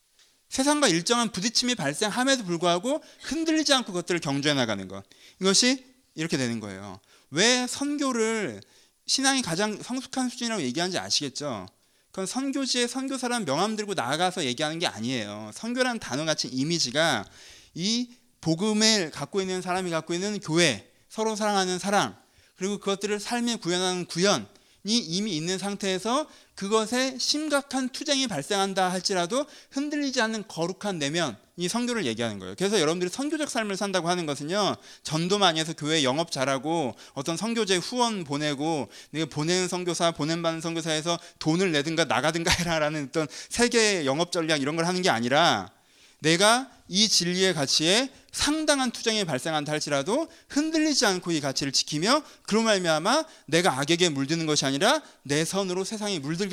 세상과 일정한 부딪힘이 발생함에도 불구하고 흔들리지 않고 그것들을 경주해 나가는 것. 이것이 이렇게 되는 거예요. 왜 선교를 신앙이 가장 성숙한 수준이라고 얘기하는지 아시겠죠? 그건 선교지에 선교사라는 명함 들고 나아가서 얘기하는 게 아니에요. 선교라는 단어 같이 이미지가 이 복음을 갖고 있는 사람이 갖고 있는 교회, 서로 사랑하는 사랑, 그리고 그것들을 삶에 구현하는 구현이 이미 있는 상태에서 그것에 심각한 투쟁이 발생한다 할지라도 흔들리지 않는 거룩한 내면, 이 선교를 얘기하는 거예요. 그래서 여러분들이 선교적 삶을 산다고 하는 것은요, 전도 많이 해서 교회 영업 잘하고 어떤 선교제 후원 보내고 내가 보내는 선교사, 보냄받는 선교사에서 돈을 내든가 나가든가 해라라는 어떤 세계 영업 전략 이런 걸 하는 게 아니라, 내가 이 진리의 가치에 상당한 투쟁이 발생한다 할지라도 흔들리지 않고 이 가치를 지키며, 그로 말미암아 내가 악에게 물드는 것이 아니라 내 선으로 세상에 물들게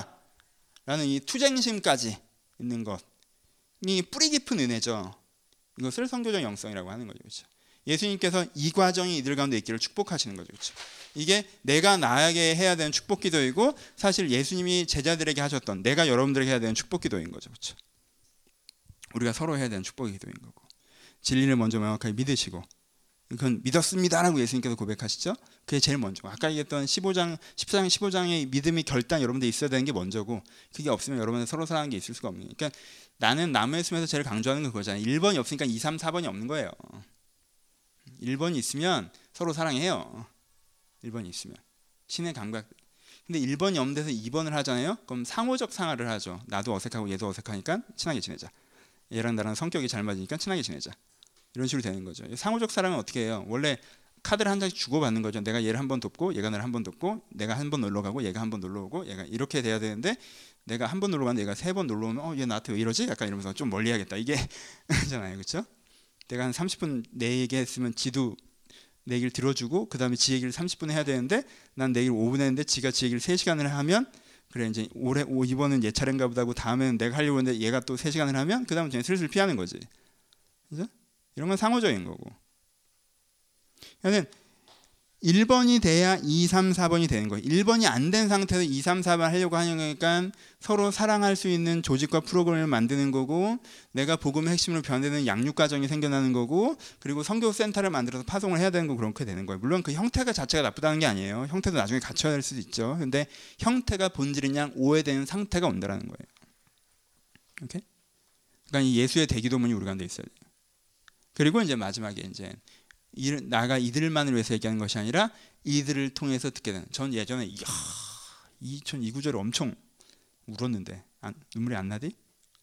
하겠다라는 이 투쟁심까지 있는 것, 이 뿌리 깊은 은혜죠. 이것을 선교적 영성이라고 하는 거죠, 그렇죠? 예수님께서 이 과정이 이들 가운데 있기를 축복하시는 거죠, 그렇죠? 이게 내가 나에게 해야 되는 축복기도이고, 사실 예수님이 제자들에게 하셨던, 내가 여러분들에게 해야 되는 축복기도인 거죠, 그렇죠? 우리가 서로 해야 되는 축복기도인 거고, 진리를 먼저 명확하게 믿으시고, 그건 믿었습니다라고 예수님께서 고백하시죠. 그게 제일 먼저고, 아까 얘기했던 15장의 믿음의 결단 여러분들 있어야 되는 게 먼저고, 그게 없으면 여러분들 서로 사랑하는 게 있을 수가 없는 거예요. 그러니까 나는 나무의 숲에서 제일 강조하는 건 그거잖아요. 1번이 없으니까 2, 3, 4번이 없는 거예요. 1번이 있으면 서로 사랑해요. 1번이 있으면 신의 감각. 근데 1번이 없는 데서 2번을 하잖아요. 그럼 상호적 상하를 하죠. 나도 어색하고 얘도 어색하니까 친하게 지내자. 얘랑 나랑 성격이 잘 맞으니까 친하게 지내자. 이런 식으로 되는 거죠. 상호적 사랑은 어떻게 해요? 원래 카드를 한 장씩 주고받는 거죠. 내가 얘를 한 번 돕고 얘가 나를 한 번 돕고, 내가 한 번 놀러 가고 얘가 한 번 놀러 오고, 얘가 이렇게 돼야 되는데, 내가 한 번 놀러 가는데 얘가 3번 놀러 오면 얘 나한테 왜 이러지? 약간 이러면서 좀 멀리 해야겠다. 이게 잖아요, 그렇죠? 내가 한 30분 내 얘기했으면 지도 내 얘기를 들어주고 그 다음에 지 얘기를 30분 해야 되는데 난 내 얘기를 5분 했는데 지가 지 얘기를 3시간을 하면 그래 이제 이번은 얘 차례인가 보다 하고 다음에는 내가 하려고 했는데 얘가 또 3시간을 하면 그 다음에 슬슬 피하는 거지. 그죠? 이런 건 상호적인 거고. 그러니까 1번이 돼야 2, 3, 4번이 되는 거예요. 1번이 안 된 상태에서 2, 3, 4번 하려고 하는 거니까 서로 사랑할 수 있는 조직과 프로그램을 만드는 거고 내가 복음의 핵심으로 변화되는 양육 과정이 생겨나는 거고 그리고 선교 센터를 만들어서 파송을 해야 되는 거고 그렇게 되는 거예요. 물론 그 형태가 자체가 나쁘다는 게 아니에요. 형태도 나중에 갖춰야 될 수도 있죠. 근데 형태가 본질인 양 오해되는 상태가 온다라는 거예요. 오케이? 그러니까 이 예수의 대기도문이 우리 가운데 있어야 돼요. 그리고 이제 마지막에 이제 나가 이들만을 위해서 얘기하는 것이 아니라 이들을 통해서 듣게 되는. 전 예전에 이 구절을 엄청 울었는데 눈물이 안 나디?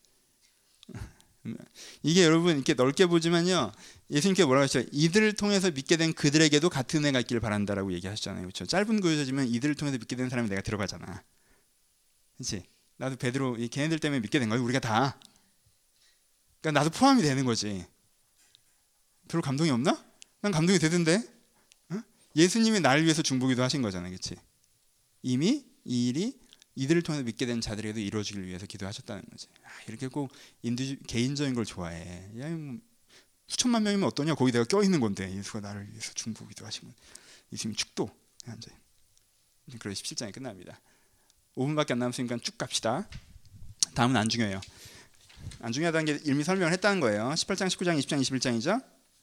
이게 여러분 이렇게 넓게 보지만요. 예수님께 뭐라고 하셨죠? 이들을 통해서 믿게 된 그들에게도 같은 은혜가 있기를 바란다라고 얘기하셨잖아요. 그렇죠? 짧은 구절이지만 이들을 통해서 믿게 된 사람이 내가 들어가잖아. 그렇지? 나도 베드로 걔네들 때문에 믿게 된 거야. 우리가 다. 그러니까 나도 포함이 되는 거지. 별로 감동이 없나? 난 감동이 되던데. 예수님이 나를 위해서 중보기도 하신 거잖아요. 그렇지? 이미 이 일이 이들을 통해서 믿게 된 자들에게도 이루어지길 위해서 기도하셨다는 거지. 이렇게 꼭 개인적인 걸 좋아해. 야, 수천만 명이면 어떠냐? 거기 내가 껴있는 건데 예수가 나를 위해서 중보기도 하시면 예수님 축도. 그래서 17장이 끝납니다. 5분밖에 안 남았으니까 쭉 갑시다. 다음은 안 중요해요. 안 중요하다는 게 이미 설명을 했다는 거예요. 18장, 19장, 20장, 21장이죠.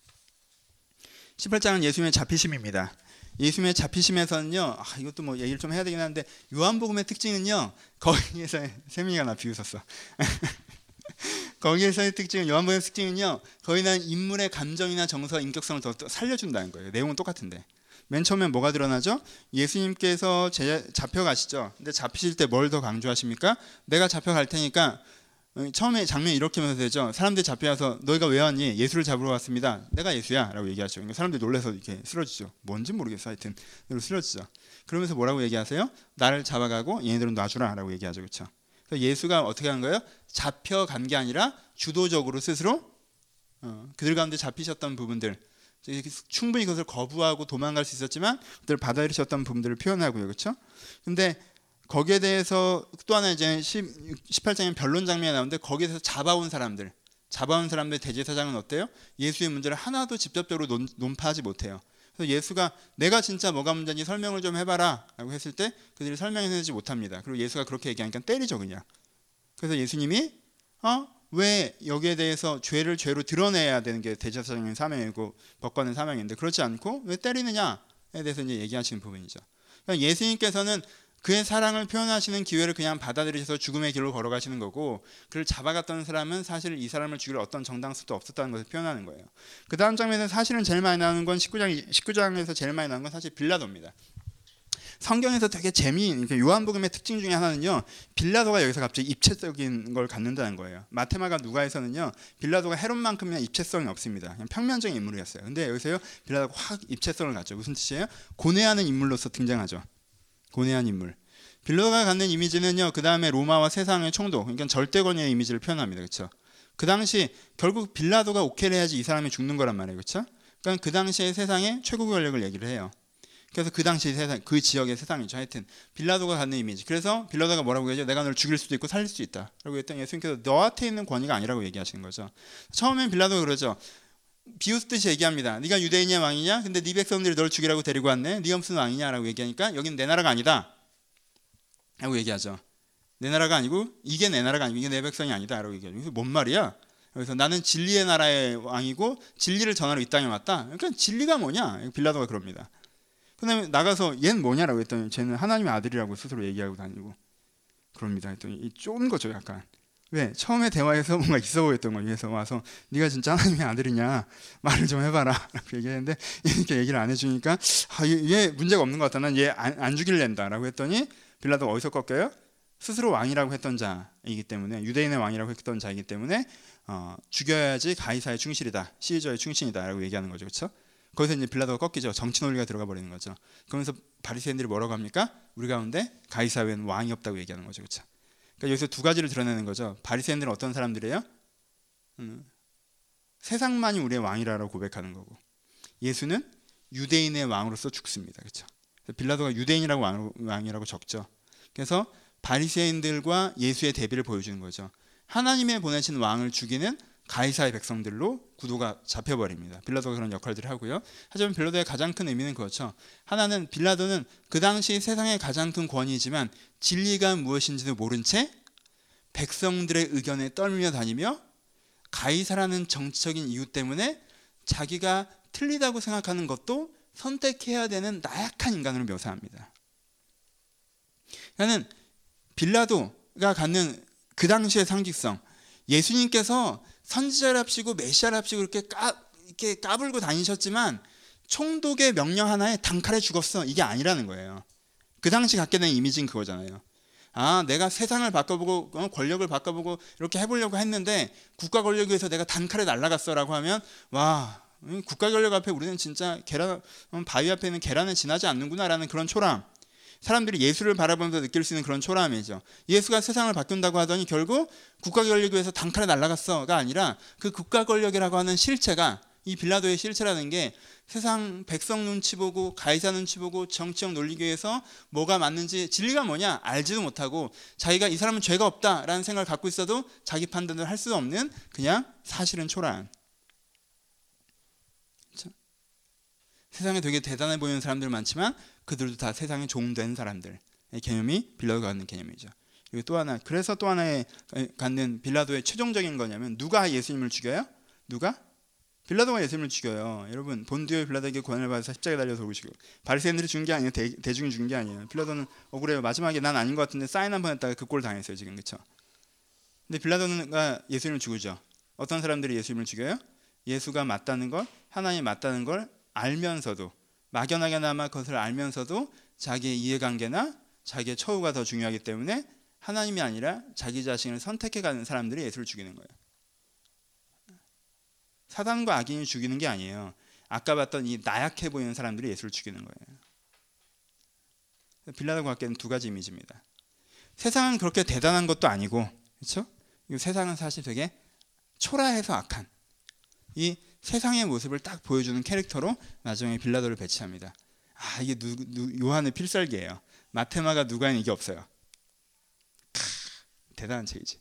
18장은 예수님의 잡히심입니다. 예수님의 잡히심에서는요. 이것도 뭐 얘기를 좀 해야 되긴 하는데 요한복음의 특징은요. 거기에서 세민이가 나 비웃었어. 거기에서의 특징은 요한복음의 특징은요. 거의 난 인물의 감정이나 정서, 인격성을 더 살려준다는 거예요. 내용은 똑같은데. 맨 처음에 뭐가 드러나죠? 예수님께서 잡혀가시죠. 근데 잡히실 때 뭘 더 강조하십니까? 내가 잡혀갈 테니까 처음에 장면이 이렇게 하면서 되죠. 사람들이 잡혀와서 너희가 왜 왔니? 예수를 잡으러 왔습니다. 내가 예수야 라고 얘기하죠. 그러니까 사람들이 놀라서 이렇게 쓰러지죠. 뭔지 모르겠어 하여튼 쓰러지죠. 그러면서 뭐라고 얘기하세요? 나를 잡아가고 얘네들은 놔주라 라고 얘기하죠. 그렇죠? 그래서 예수가 어떻게 한 거예요? 잡혀간 게 아니라 주도적으로 스스로 그들 가운데 잡히셨던 부분들 충분히 그것을 거부하고 도망갈 수 있었지만 그들을 받아들이셨던 부분들을 표현하고요. 그렇죠? 근데 거기에 대해서 또 하나 이제 18장에 변론 장면이 나오는데 거기에서 잡아온 사람들 대제사장은 어때요? 예수의 문제를 하나도 직접적으로 논파하지 못해요. 그래서 예수가 내가 진짜 뭐가 문제인지 설명을 좀 해봐라 라고 했을 때 그들이 설명해내지 못합니다. 그리고 예수가 그렇게 얘기하니까 때리죠 그냥. 그래서 예수님이 왜 여기에 대해서 죄를 죄로 드러내야 되는 게 대제사장의 사명이고 법관의 사명인데 그렇지 않고 왜 때리느냐에 대해서 이제 얘기하시는 부분이죠. 그러니까 예수님께서는 그의 사랑을 표현하시는 기회를 그냥 받아들이셔서 죽음의 길로 걸어가시는 거고 그를 잡아갔던 사람은 사실 이 사람을 죽일 어떤 정당성도 없었다는 것을 표현하는 거예요. 그 다음 장면에서 사실은 제일 많이 나오는 건 19장에서 제일 많이 나오는 건 사실 빌라도입니다. 성경에서 되게 재미있는 요한복음의 특징 중에 하나는요. 빌라도가 여기서 갑자기 입체적인 걸 갖는다는 거예요. 마테마가 누가에서는요. 빌라도가 헤롯만큼이나 입체성이 없습니다. 그냥 평면적인 인물이었어요. 근데 여기서요. 빌라도가 확 입체성을 갖죠. 무슨 뜻이에요? 고뇌하는 인물로서 등장하죠. 고뇌한 인물. 빌라도가 갖는 이미지는요. 그 다음에 로마와 세상의 총독, 그러니까 절대 권위의 이미지를 표현합니다. 그렇죠? 그 당시 결국 빌라도가 오케이를 해야지 이 사람이 죽는 거란 말이에요. 그렇죠? 그러니까 그 당시의 세상의 최고 권력을 얘기를 해요. 그래서 그 당시 세상, 그 지역의 세상이죠. 하여튼 빌라도가 갖는 이미지. 그래서 빌라도가 뭐라고 얘기하죠? 내가 널 죽일 수도 있고 살릴 수 있다. 라고 했더니 예수님께서 너한테 있는 권위가 아니라고 얘기하시는 거죠. 처음엔 빌라도가 그러죠. 비웃듯이 얘기합니다. 네가 유대인이냐 왕이냐? 근데 네 백성들이 널 죽이라고 데리고 왔네. 네가 무슨 왕이냐라고 얘기하니까 여긴 내 나라가 아니다 라고 얘기하죠. 내 나라가 아니고 이게 내 나라가 아니고 이게 내 백성이 아니다 라고 얘기하죠. 그래서 뭔 말이야? 그래서 나는 진리의 나라의 왕이고 진리를 전하러 이 땅에 왔다. 그러니까 진리가 뭐냐? 빌라도가 그럽니다. 그 다음에 나가서 얘는 뭐냐라고 했더니 쟤는 하나님의 아들이라고 스스로 얘기하고 다니고 그럽니다. 했더니 쫀 거죠 약간. 왜? 처음에 대화에서 뭔가 있어 보였던 거 위해서 와서 네가 진짜 하나님의 아들이냐 말을 좀 해봐라 라고 얘기했는데 이렇게 얘기를 안 해주니까 얘 문제가 없는 것 같다. 난 얘 안 죽일랜다 라고 했더니 빌라도가 어디서 꺾여요? 스스로 왕이라고 했던 자이기 때문에 유대인의 왕이라고 했던 자이기 때문에 죽여야지 가이사의 충실이다. 시저의 충신이다 라고 얘기하는 거죠. 그렇죠? 거기서 이제 빌라도가 꺾이죠. 정치 논리가 들어가 버리는 거죠. 그러면서 바리새인들이 뭐라고 합니까? 우리 가운데 가이사 외에는 왕이 없다고 얘기하는 거죠. 그렇죠? 그러니까 여기서 두 가지를 드러내는 거죠. 바리새인들은 어떤 사람들이에요? 세상만이 우리의 왕이라고 고백하는 거고 예수는 유대인의 왕으로서 죽습니다. 그렇죠? 빌라도가 유대인이라고 왕이라고 적죠. 그래서 바리새인들과 예수의 대비를 보여주는 거죠. 하나님의 보내신 왕을 죽이는 가이사의 백성들로 구도가 잡혀버립니다. 빌라도가 그런 역할들을 하고요. 하지만 빌라도의 가장 큰 의미는 그렇죠. 하나는 빌라도는 그 당시 세상의 가장 큰 권위이지만 진리가 무엇인지도 모른 채 백성들의 의견에 떨며 다니며 가이사라는 정치적인 이유 때문에 자기가 틀리다고 생각하는 것도 선택해야 되는 나약한 인간으로 묘사합니다. 그러니까 빌라도가 갖는 그 당시의 상징성, 예수님께서 선지자랍시고 메시아랍시고 이렇게 까불고 다니셨지만 총독의 명령 하나에 단칼에 죽었어, 이게 아니라는 거예요. 그 당시 갖게 된 이미지는 그거잖아요. 내가 세상을 바꿔보고 권력을 바꿔보고 이렇게 해보려고 했는데 국가 권력에 의해서 내가 단칼에 날아갔어라고 하면 와, 국가 권력 앞에 우리는 진짜 바위 앞에 있는 계란은 지나지 않는구나라는 그런 초라함, 사람들이 예수를 바라보면서 느낄 수 있는 그런 초라함이죠. 예수가 세상을 바꾼다고 하더니 결국 국가 권력에 의해서 단칼에 날아갔어가 아니라 그 국가 권력이라고 하는 실체가, 이 빌라도의 실체라는 게 세상 백성 눈치 보고 가이사 눈치 보고 정치적 논리에 의해서 뭐가 맞는지, 진리가 뭐냐 알지도 못하고 자기가 이 사람은 죄가 없다라는 생각을 갖고 있어도 자기 판단을 할 수 없는 그냥 사실은 초라한, 그렇죠? 세상에 되게 대단해 보이는 사람들 많지만 그들도 다 세상에 종된 사람들의 개념이 빌라도가 갖는 개념이죠. 그리고 또 하나, 그래서 또 하나의 갖는 빌라도의 최종적인 거냐면, 누가 예수님을 죽여요? 누가? 빌라도가 예수님을 죽여요. 여러분, 본디오 빌라도에게 고난을 받아서 십자가에 달려 돌으시고, 바리새인들이 죽은 게 아니에요. 대중이 죽은 게 아니에요. 빌라도는 억울해요. 마지막에 난 아닌 것 같은데 사인 한 번 했다가 그 꼴 당했어요 지금, 그렇죠? 근데 빌라도가 예수님을 죽이죠. 어떤 사람들이 예수님을 죽여요? 예수가 맞다는 걸, 하나님이 맞다는 걸 알면서도, 막연하게나마 그것을 알면서도 자기의 이해관계나 자기의 처우가 더 중요하기 때문에 하나님이 아니라 자기 자신을 선택해가는 사람들이 예수를 죽이는 거예요. 사단과 악인이 죽이는 게 아니에요. 아까 봤던 이 나약해 보이는 사람들이 예수를 죽이는 거예요. 빌라도가 갖게 된 두 가지 이미지입니다. 세상은 그렇게 대단한 것도 아니고, 그렇죠? 세상은 사실 되게 초라해서 악한, 이 세상의 모습을 딱 보여주는 캐릭터로 나중에 빌라도를 배치합니다. 이게 요한의 필살기예요. 마테마가 누가에는 이게 없어요. 대단한 책이지.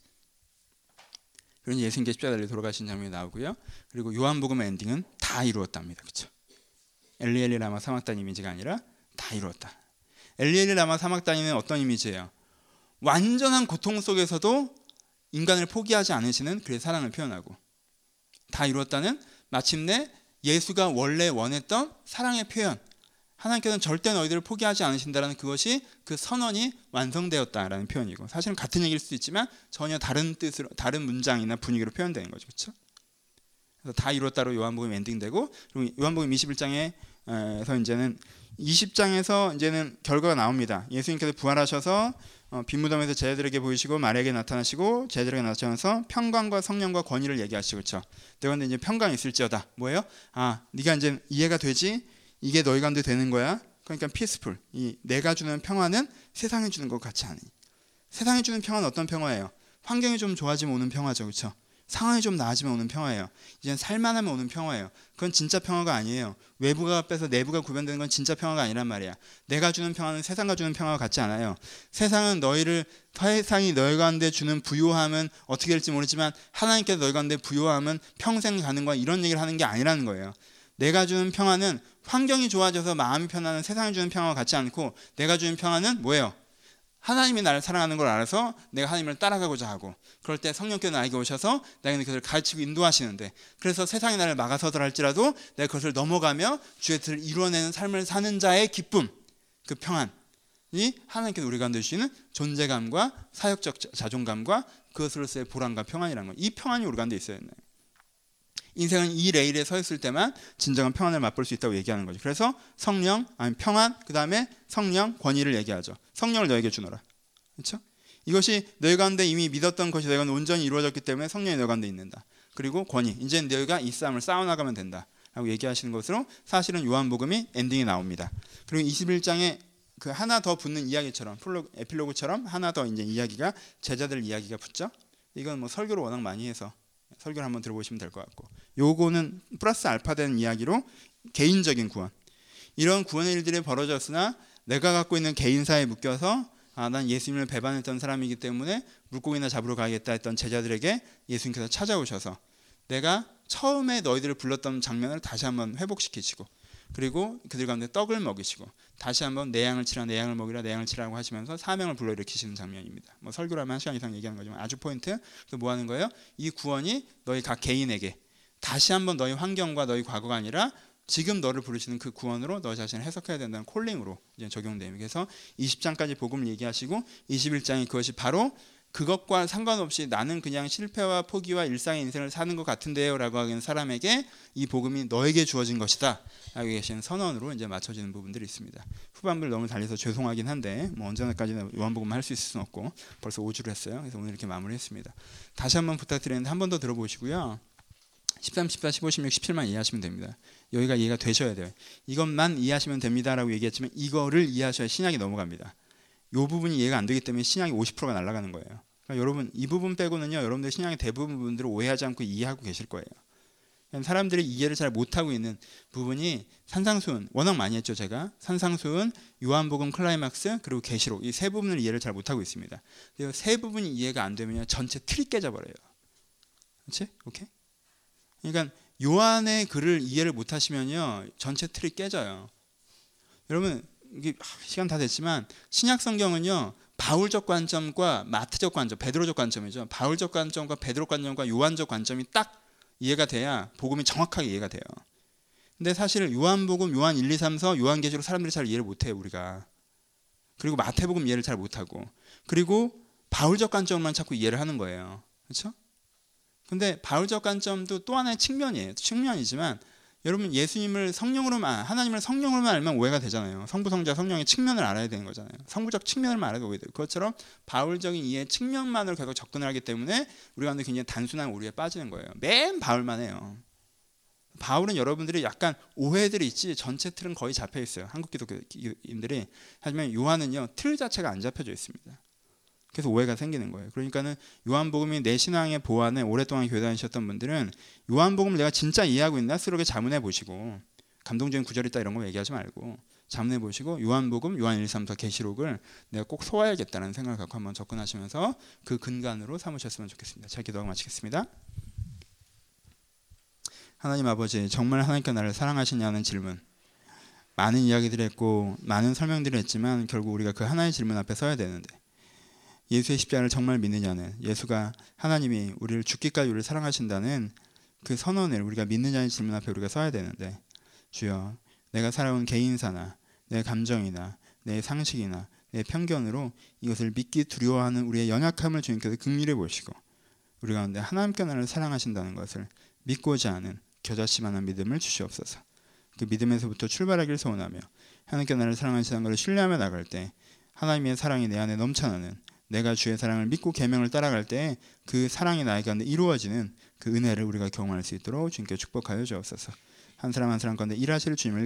그런 예수님께 십자가에 달려 돌아가신 장면이 나오고요. 그리고 요한복음의 엔딩은 다 이루었답니다. 그렇죠? 엘리엘리 라마 사막단 이미지가 아니라 다 이루었다. 엘리엘리 라마 사막단이는 어떤 이미지예요? 완전한 고통 속에서도 인간을 포기하지 않으시는 그의 사랑을 표현하고, 다 이루었다는 마침내 예수가 원래 원했던 사랑의 표현, 하나님께서는 절대 너희들을 포기하지 않으신다라는 그것이, 그 선언이 완성되었다라는 표현이고, 사실은 같은 얘기일 수도 있지만 전혀 다른 뜻으로, 다른 문장이나 분위기로 표현되는 거죠. 그렇죠? 그래서 다 이루었다로 요한복음 엔딩되고, 그리고 요한복음 21장에서 이제는 20장에서 이제는 결과가 나옵니다. 예수님께서 부활하셔서 빈 무덤에서 제자들에게 보이시고 마리아에게 나타나시고 제자들에게 나타나서 평강과 성령과 권위를 얘기하시고, 그렇죠? 너희한테 이제 평강이 있을지어다. 뭐예요? 네가 이제 이해가 되지? 이게 너희 가운데 되는 거야. 그러니까 피스풀. 이 내가 주는 평화는 세상이 주는 것 같지 않으니. 세상이 주는 평화는 어떤 평화예요? 환경이 좀 좋아지면 오는 평화죠, 그렇죠? 상황이 좀 나아지면 오는 평화예요. 이제는 살만하면 오는 평화예요. 그건 진짜 평화가 아니에요. 외부가 빼서 내부가 구별되는 건 진짜 평화가 아니란 말이야. 내가 주는 평화는 세상과 주는 평화가 같지 않아요. 세상이 너희 가운데 주는 부요함은 어떻게 될지 모르지만 하나님께서 너희 가운데 부요함은 평생 가는 거야, 이런 얘기를 하는 게 아니라는 거예요. 내가 주는 평화는 환경이 좋아져서 마음이 편안한 세상이 주는 평화와 같지 않고, 내가 주는 평화는 뭐예요? 하나님이 나를 사랑하는 걸 알아서 내가 하나님을 따라가고자 하고, 그럴 때 성령께서 나에게 오셔서 나에게 그것을 가르치고 인도하시는데, 그래서 세상이 나를 막아서더라 할지라도 내가 그것을 넘어가며 주의 뜻을 이루어내는 삶을 사는 자의 기쁨, 그 평안이 하나님께서 우리 가운데 주시는 존재감과 사역적 자존감과 그것으로서의 보람과 평안이라는 거예요. 이 평안이 우리 가운데 있어야 된다. 인생은 이 레일에 서 있을 때만 진정한 평안을 맛볼 수 있다고 얘기하는 거죠. 그래서 성령, 아니 평안, 그 다음에 성령, 권위를 얘기하죠. 성령을 너에게 주노라. 그렇죠? 이것이 너희 가운데 이미 믿었던 것이 너희 가운데 온전히 이루어졌기 때문에 성령이 너희 가운데 있는다. 그리고 권위, 이제 너희가 이 싸움을 싸워나가면 된다 라고 얘기하시는 것으로 사실은 요한복음이 엔딩이 나옵니다. 그리고 21장에 그 하나 더 붙는 이야기처럼, 에필로그처럼 하나 더 이제 이야기가, 제자들 이야기가 붙죠. 이건 뭐 설교를 워낙 많이 해서 설교를 한번 들어보시면 될 것 같고, 요거는 플러스 알파 된 이야기로 개인적인 구원, 이런 구원의 일들이 벌어졌으나 내가 갖고 있는 개인사에 묶여서 난 예수님을 배반했던 사람이기 때문에 물고기나 잡으러 가야겠다 했던 제자들에게 예수님께서 찾아오셔서 내가 처음에 너희들을 불렀던 장면을 다시 한번 회복시키시고, 그리고 그들 가운데 떡을 먹이시고 다시 한번 내 양을 치라, 내 양을 먹이라, 내 양을 치라고 하시면서 사명을 불러일으키시는 장면입니다. 뭐 설교라면 1시간 이상 얘기하는 거지만 아주 포인트. 그래서 뭐 하는 거예요? 이 구원이 너희 각 개인에게 다시 한번 너희 환경과 너희 과거가 아니라 지금 너를 부르시는 그 구원으로 너 자신을 해석해야 된다는 콜링으로 이제 적용됩니다. 그래서 20장까지 복음을 얘기하시고 21장이 그것이 바로 그것과 상관없이 나는 그냥 실패와 포기와 일상의 인생을 사는 것 같은데요 라고 하는 사람에게 이 복음이 너에게 주어진 것이다 라고 계시는 선언으로 이제 맞춰지는 부분들이 있습니다. 후반부를 너무 달려서 죄송하긴 한데 뭐 언제까지나 요한복음만 할 수 있을 수는 없고 벌써 5주를 했어요. 그래서 오늘 이렇게 마무리했습니다. 다시 한번 부탁드리는데 한 번 더 들어보시고요. 13, 14, 15, 16, 17만 이해하시면 됩니다. 여기가 이해가 되셔야 돼요. 이것만 이해하시면 됩니다라고 얘기했지만 이거를 이해하셔야 신약이 넘어갑니다. 이 부분이 이해가 안 되기 때문에 신약이 50%가 날아가는 거예요. 그러니까 여러분 이 부분 빼고는요, 여러분들 신약의 대부분 부분들을 오해하지 않고 이해하고 계실 거예요. 사람들이 이해를 잘 못하고 있는 부분이 산상수훈, 워낙 많이 했죠 제가. 산상수훈, 요한복음 클라이막스, 그리고 계시록, 이 세 부분을 이해를 잘 못하고 있습니다. 이 세 부분이 이해가 안 되면 전체 틀이 깨져버려요. 그렇지? 오케이? 그러니까 요한의 글을 이해를 못하시면요 전체 틀이 깨져요. 여러분 이게 시간 다 됐지만 신약 성경은요 바울적 관점과 마트적 관점, 베드로적 관점이죠. 바울적 관점과 베드로 관점과 요한적 관점이 딱 이해가 돼야 복음이 정확하게 이해가 돼요. 근데 사실 요한복음, 요한 1, 2, 3, 4, 요한계시록 사람들이 잘 이해를 못해요 우리가. 그리고 마태복음 이해를 잘 못하고, 그리고 바울적 관점만 자꾸 이해를 하는 거예요. 그렇죠? 근데 바울적 관점도 또 하나의 측면이지만 여러분 예수님을 성령으로만, 하나님을 성령으로만 알면 오해가 되잖아요. 성부, 성자, 성령의 측면을 알아야 되는 거잖아요. 성부적 측면을 알아도 오해돼요. 그것처럼 바울적인 이해 측면만으로 결국 접근을 하기 때문에 우리가 굉장히 단순한 오류에 빠지는 거예요. 맨 바울만 해요. 바울은 여러분들이 약간 오해들이 있지 전체 틀은 거의 잡혀 있어요. 한국 기독교인들이. 하지만 요한은요 틀 자체가 안 잡혀져 있습니다. 그래서 오해가 생기는 거예요. 그러니까는 요한복음이 내 신앙의 보완에 오랫동안 교회 다니셨던 분들은 요한복음을 내가 진짜 이해하고 있나 스스로에게 자문해 보시고, 감동적인 구절이 있다 이런 거 얘기하지 말고 자문해 보시고 요한복음, 요한 1, 3, 4, 계시록을 내가 꼭 소화해야겠다는 생각을 갖고 한번 접근하시면서 그 근간으로 삼으셨으면 좋겠습니다. 잘 기도하고 마치겠습니다. 하나님 아버지, 정말 하나님께 나를 사랑하시냐는 질문, 많은 이야기들을 했고 많은 설명들을 했지만 결국 우리가 그 하나의 질문 앞에 서야 되는데, 예수의 십자가를 정말 믿느냐는, 예수가 하나님이 우리를 죽기까지 우리를 사랑하신다는 그 선언을 우리가 믿느냐는 질문 앞에 우리가 서야 되는데, 주여 내가 살아온 개인사나 내 감정이나 내 상식이나 내 편견으로 이것을 믿기 두려워하는 우리의 연약함을 주님께서 긍휼히 보시고 우리 가운데 하나님께 나를 사랑하신다는 것을 믿고자 하는 겨자씨만한 믿음을 주시옵소서. 그 믿음에서부터 출발하길 소원하며 하나님께 나를 사랑하시는 것을 신뢰하며 나갈 때 하나님의 사랑이 내 안에 넘쳐나는, 내가 주의 사랑을 믿고 계명을 따라갈 때 그 사랑이 나에 가운데 이루어지는 그 은혜를 우리가 경험할 수 있도록 주님께 축복하여 주옵소서. 한 사람 한 사람 가운데 일하실 주님을